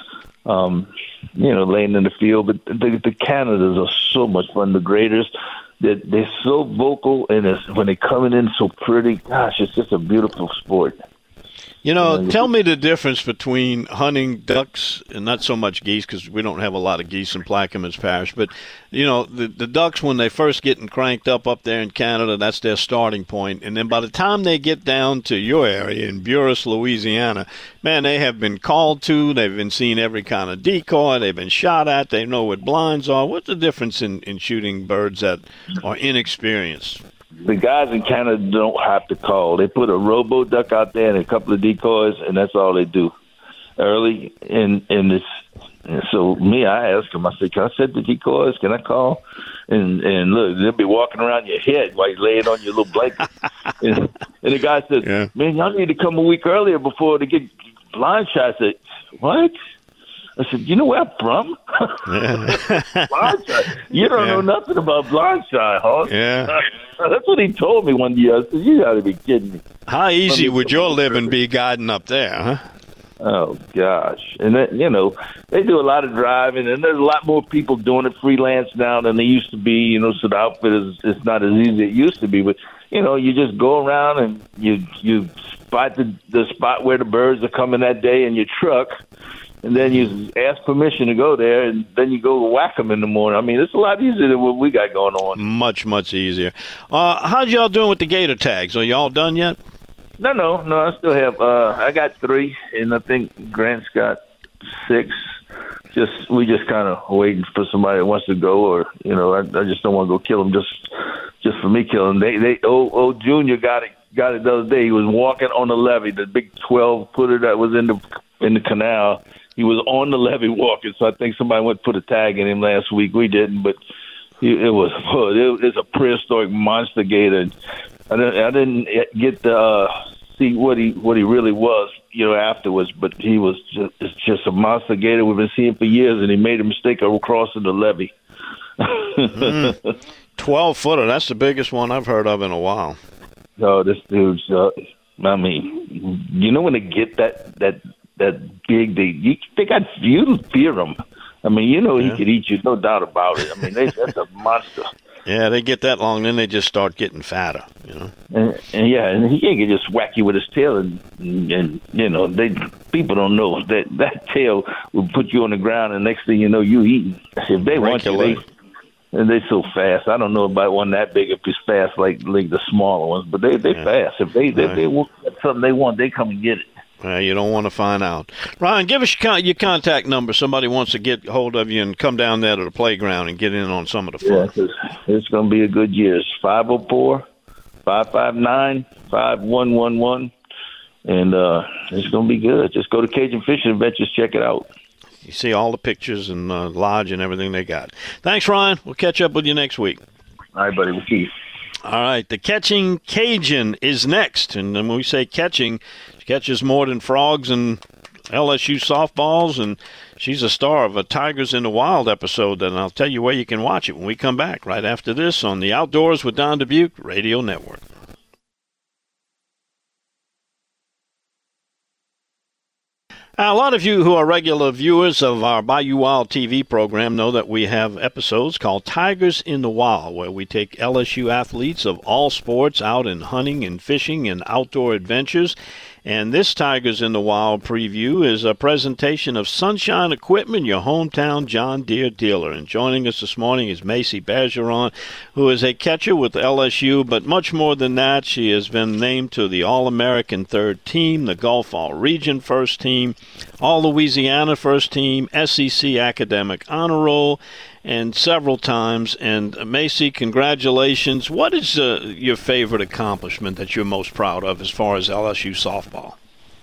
Laying in the field. But the Canadas are so much fun. The graders, they're so vocal, and when they're coming in so pretty, gosh, it's just a beautiful sport. Tell me the difference between hunting ducks and not so much geese, because we don't have a lot of geese in Plaquemines Parish. But, the ducks, when they first getting cranked up there in Canada, that's their starting point. And then by the time they get down to your area in Burris, Louisiana, man, they have been called to. They've been seeing every kind of decoy. They've been shot at. They know what blinds are. What's the difference in shooting birds that are inexperienced? The guys in Canada don't have to call. They put a robo duck out there and a couple of decoys, and that's all they do. Early in this, and so I asked them. I said, "Can I set the decoys? Can I call?" And look, they'll be walking around your head while you lay it on your little blanket. and the guy says, "Man, y'all need to come a week earlier before they get blind shots." I said, "What?" I said, you know where I'm from? Blindside. You don't know nothing about Blindside, huh? Yeah. That's what he told me one year. I said, you got to be kidding me. How easy would your living be guiding up there, huh? Oh, gosh. And, they do a lot of driving, and there's a lot more people doing it freelance now than they used to be, so the outfit is not as easy as it used to be. But, you just go around and you spot the spot where the birds are coming that day in your truck, and then you ask permission to go there, and then you go whack them in the morning. I mean, it's a lot easier than what we got going on. Much, much easier. How's y'all doing with the gator tags? Are y'all done yet? No, I still have. I got 3, and I think Grant's got 6. We just kind of waiting for somebody that wants to go, or I just don't want to go kill them just for me killing them. Old Junior got it the other day. He was walking on the levee, the big 12-footer that was in the canal. He was on the levee walking, so I think somebody went and put a tag in him last week. We didn't, but it's a prehistoric monster gator. I didn't get to see what he really was, afterwards. But he was just a monster gator we've been seeing for years, and he made a mistake of crossing the levee. 12-footer. That's the biggest one I've heard of in a while. No, this dude's. I mean, when they get that big, they got you fear them. I mean, he could eat you, no doubt about it. I mean, that's a monster. Yeah, they get that long, then they just start getting fatter, And he can just whack you with his tail, and people don't know that tail will put you on the ground, and next thing you know, you eating. If they want you, and they're so fast. I don't know about one that big if it's fast like the smaller ones, but they fast. If they want something they want, they come and get it. You don't want to find out. Ryan, give us your contact number. Somebody wants to get hold of you and come down there to the playground and get in on some of the fun. Yeah, 'cause it's going to be a good year. It's 504-559-5111, and it's going to be good. Just go to Cajun Fishing Adventures, check it out. You see all the pictures and lodge and everything they got. Thanks, Ryan. We'll catch up with you next week. All right, buddy. We'll see you. All right, the Catching Cajun is next. And when we say catching, she catches more than frogs and LSU softballs, and she's a star of a Tigers in the Wild episode, and I'll tell you where you can watch it when we come back right after this on the Outdoors with Don Dubuque Radio Network. A lot of you who are regular viewers of our Bayou Wild TV program know that we have episodes called Tigers in the Wild, where we take LSU athletes of all sports out in hunting and fishing and outdoor adventures. And this Tigers in the Wild preview is a presentation of Sunshine Equipment, your hometown John Deere dealer. And joining us this morning is Macy Bergeron, who is a catcher with LSU, but much more than that, she has been named to the All-American third team, the Gulf All-Region first team, All-Louisiana first team, SEC Academic Honor Roll, and several times. And Macy, congratulations. What is your favorite accomplishment that you're most proud of as far as LSU softball?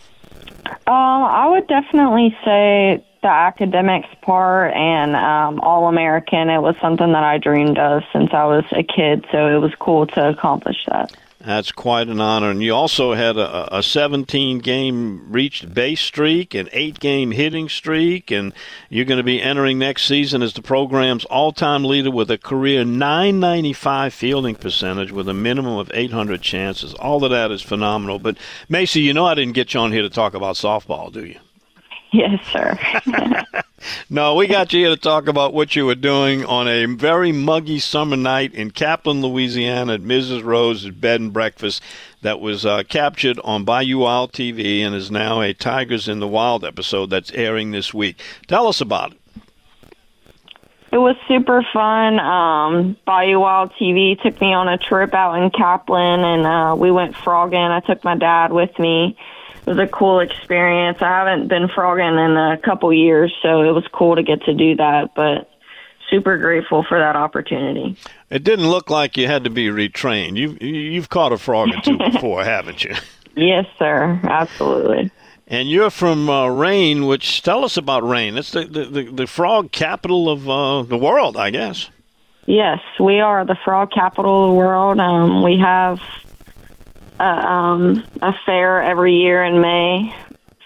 I would definitely say the academics part and All-American. It was something that I dreamed of since I was a kid, so it was cool to accomplish that. That's quite an honor. And you also had a 17-game reached base streak, an 8-game hitting streak, and you're going to be entering next season as the program's all-time leader with a career .995 fielding percentage with a minimum of 800 chances. All of that is phenomenal. But, Macy, I didn't get you on here to talk about softball, do you? Yes, sir. No, we got you here to talk about what you were doing on a very muggy summer night in Kaplan, Louisiana at Mrs. Rose's Bed and Breakfast that was captured on Bayou Wild TV and is now a Tigers in the Wild episode that's airing this week. Tell us about it. It was super fun. Bayou Wild TV took me on a trip out in Kaplan, and we went frogging. I took my dad with me. It was a cool experience. I haven't been frogging in a couple years, so it was cool to get to do that, but super grateful for that opportunity. It didn't look like you had to be retrained. You've caught a frog or two before, haven't you? Yes, sir. Absolutely. And you're from Rayne, which, tell us about Rayne. It's the frog capital of the world, I guess. Yes, we are the frog capital of the world. We have a fair every year in May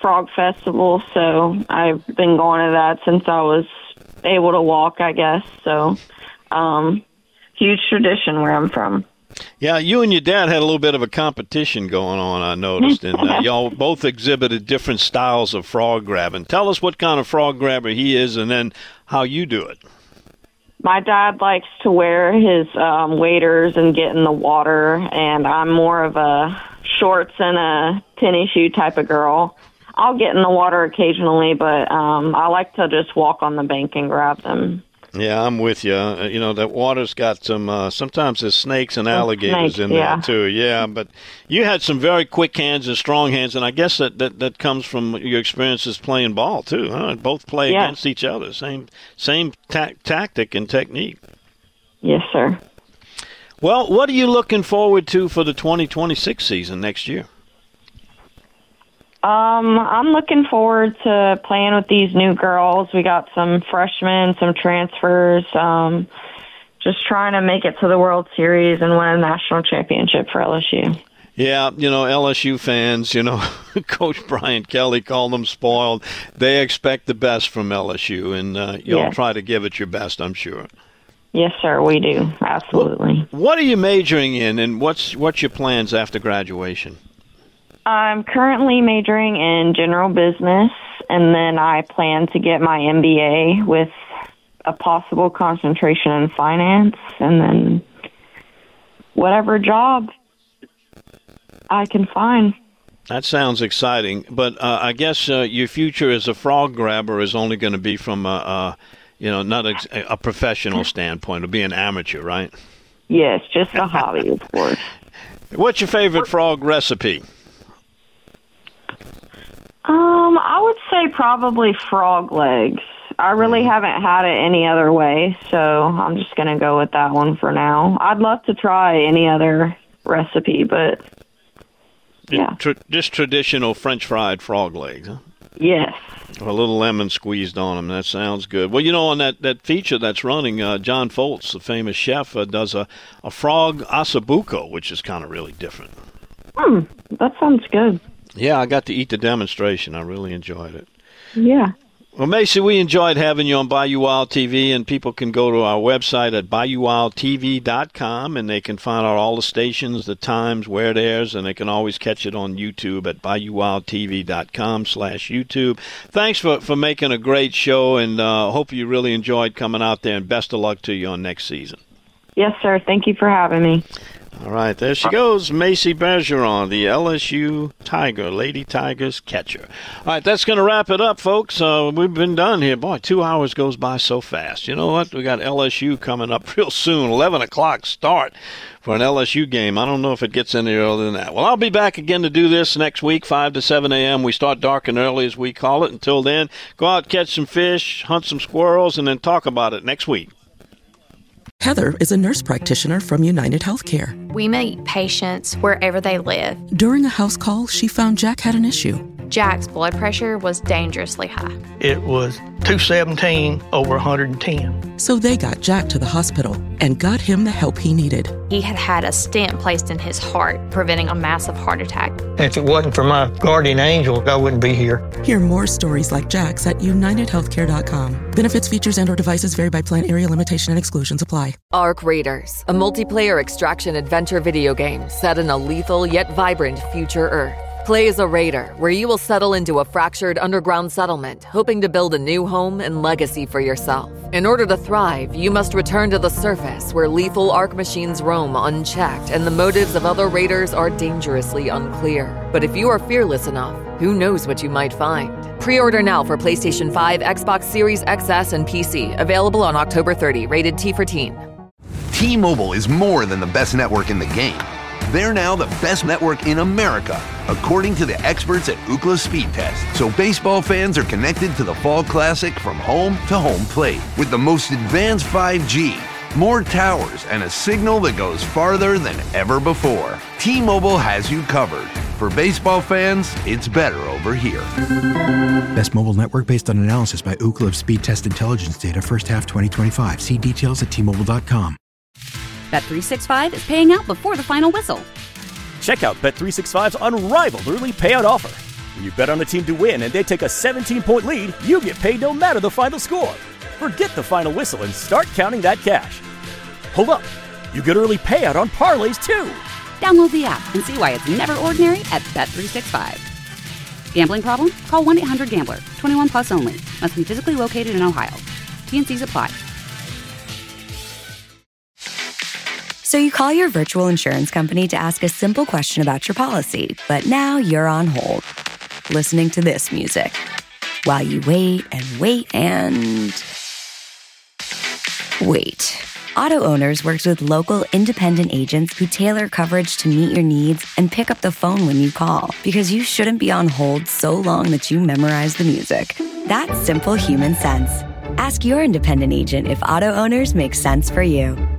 Frog Festival, so I've been going to that since I was able to walk, I guess. So, huge tradition where I'm from. Yeah, you and your dad had a little bit of a competition going on, I noticed, and y'all both exhibited different styles of frog grabbing. Tell us what kind of frog grabber he is and then how you do it. My dad likes to wear his waders and get in the water, and I'm more of a shorts and a tennis shoe type of girl. I'll get in the water occasionally, but I like to just walk on the bank and grab them. Yeah, I'm with you. That water's got some, sometimes there's snakes and alligators in there, too. Yeah, but you had some very quick hands and strong hands, and I guess that comes from your experiences playing ball, too, huh? Both play against each other. Same tactic and technique. Yes, sir. Well, what are you looking forward to for the 2026 season next year? I'm looking forward to playing with these new girls. We got some freshmen, some transfers, just trying to make it to the World Series and win a national championship for LSU. Yeah, LSU fans, Coach Brian Kelly called them spoiled. They expect the best from LSU, and you'll try to give it your best, I'm sure. Yes, sir, we do. Absolutely. What are you majoring in, and what's your plans after graduation? I'm currently majoring in general business, and then I plan to get my MBA with a possible concentration in finance, and then whatever job I can find. That sounds exciting, but I guess your future as a frog grabber is only going to be from not a professional standpoint. It'll be an amateur, right? Yes, just a hobby, of course. What's your favorite frog recipe? I would say probably frog legs. I really haven't had it any other way, so I'm just going to go with that one for now. I'd love to try any other recipe, but yeah. Just traditional French fried frog legs, huh? Yes. A little lemon squeezed on them. That sounds good. Well, on that feature that's running, John Foltz, the famous chef, does a frog ossobuco, which is kind of really different. That sounds good. Yeah, I got to eat the demonstration. I really enjoyed it. Yeah. Well, Macy, we enjoyed having you on Bayou Wild TV, and people can go to our website at BayouWildTV.com, and they can find out all the stations, the times, where it airs, and they can always catch it on YouTube at BayouWildTV.com/YouTube. Thanks for making a great show, and hope you really enjoyed coming out there, and best of luck to you on next season. Yes, sir. Thank you for having me. All right, there she goes, Macy Bergeron, the LSU Lady Tigers catcher. All right, that's going to wrap it up, folks. We've been done here. Boy, 2 hours goes by so fast. You know what? We got LSU coming up real soon, 11 o'clock start for an LSU game. I don't know if it gets any earlier than that. Well, I'll be back again to do this next week, 5 to 7 a.m. We start dark and early, as we call it. Until then, go out, catch some fish, hunt some squirrels, and then talk about it next week. Heather is a nurse practitioner from United Healthcare. We meet patients wherever they live. During a house call, she found Jack had an issue. Jack's blood pressure was dangerously high. It was 217 over 110. So they got Jack to the hospital and got him the help he needed. He had had a stent placed in his heart, preventing a massive heart attack. If it wasn't for my guardian angel, I wouldn't be here. Hear more stories like Jack's at UnitedHealthcare.com. Benefits, features, and/or devices vary by plan, area limitation, and exclusions apply. Arc Raiders, a multiplayer extraction adventure video game set in a lethal yet vibrant future Earth. Play as a raider, where you will settle into a fractured underground settlement, hoping to build a new home and legacy for yourself. In order to thrive, you must return to the surface, where lethal Arc machines roam unchecked and the motives of other raiders are dangerously unclear. But if you are fearless enough, who knows what you might find? Pre-order now for PlayStation 5, Xbox Series XS, and PC. Available on October 30, rated T for teen. T-Mobile is more than the best network in the game. They're now the best network in America, according to the experts at Ookla Speed Test. So baseball fans are connected to the Fall Classic from home to home plate with the most advanced 5G, more towers, and a signal that goes farther than ever before. T-Mobile has you covered. For baseball fans, it's better over here. Best mobile network based on analysis by Ookla of Speed Test Intelligence data first half 2025. See details at T-Mobile.com. Bet365 is paying out before the final whistle. Check out Bet365's unrivaled early payout offer. When you bet on the team to win and they take a 17-point lead, you get paid no matter the final score. Forget the final whistle and start counting that cash. Hold up. You get early payout on parlays, too. Download the app and see why it's never ordinary at Bet365. Gambling problem? Call 1-800-GAMBLER. 21 plus only. Must be physically located in Ohio. T&Cs apply. So you call your virtual insurance company to ask a simple question about your policy, but now you're on hold, listening to this music, while you wait and wait and wait. Auto Owners works with local independent agents who tailor coverage to meet your needs and pick up the phone when you call, because you shouldn't be on hold so long that you memorize the music. That's simple human sense. Ask your independent agent if Auto Owners makes sense for you.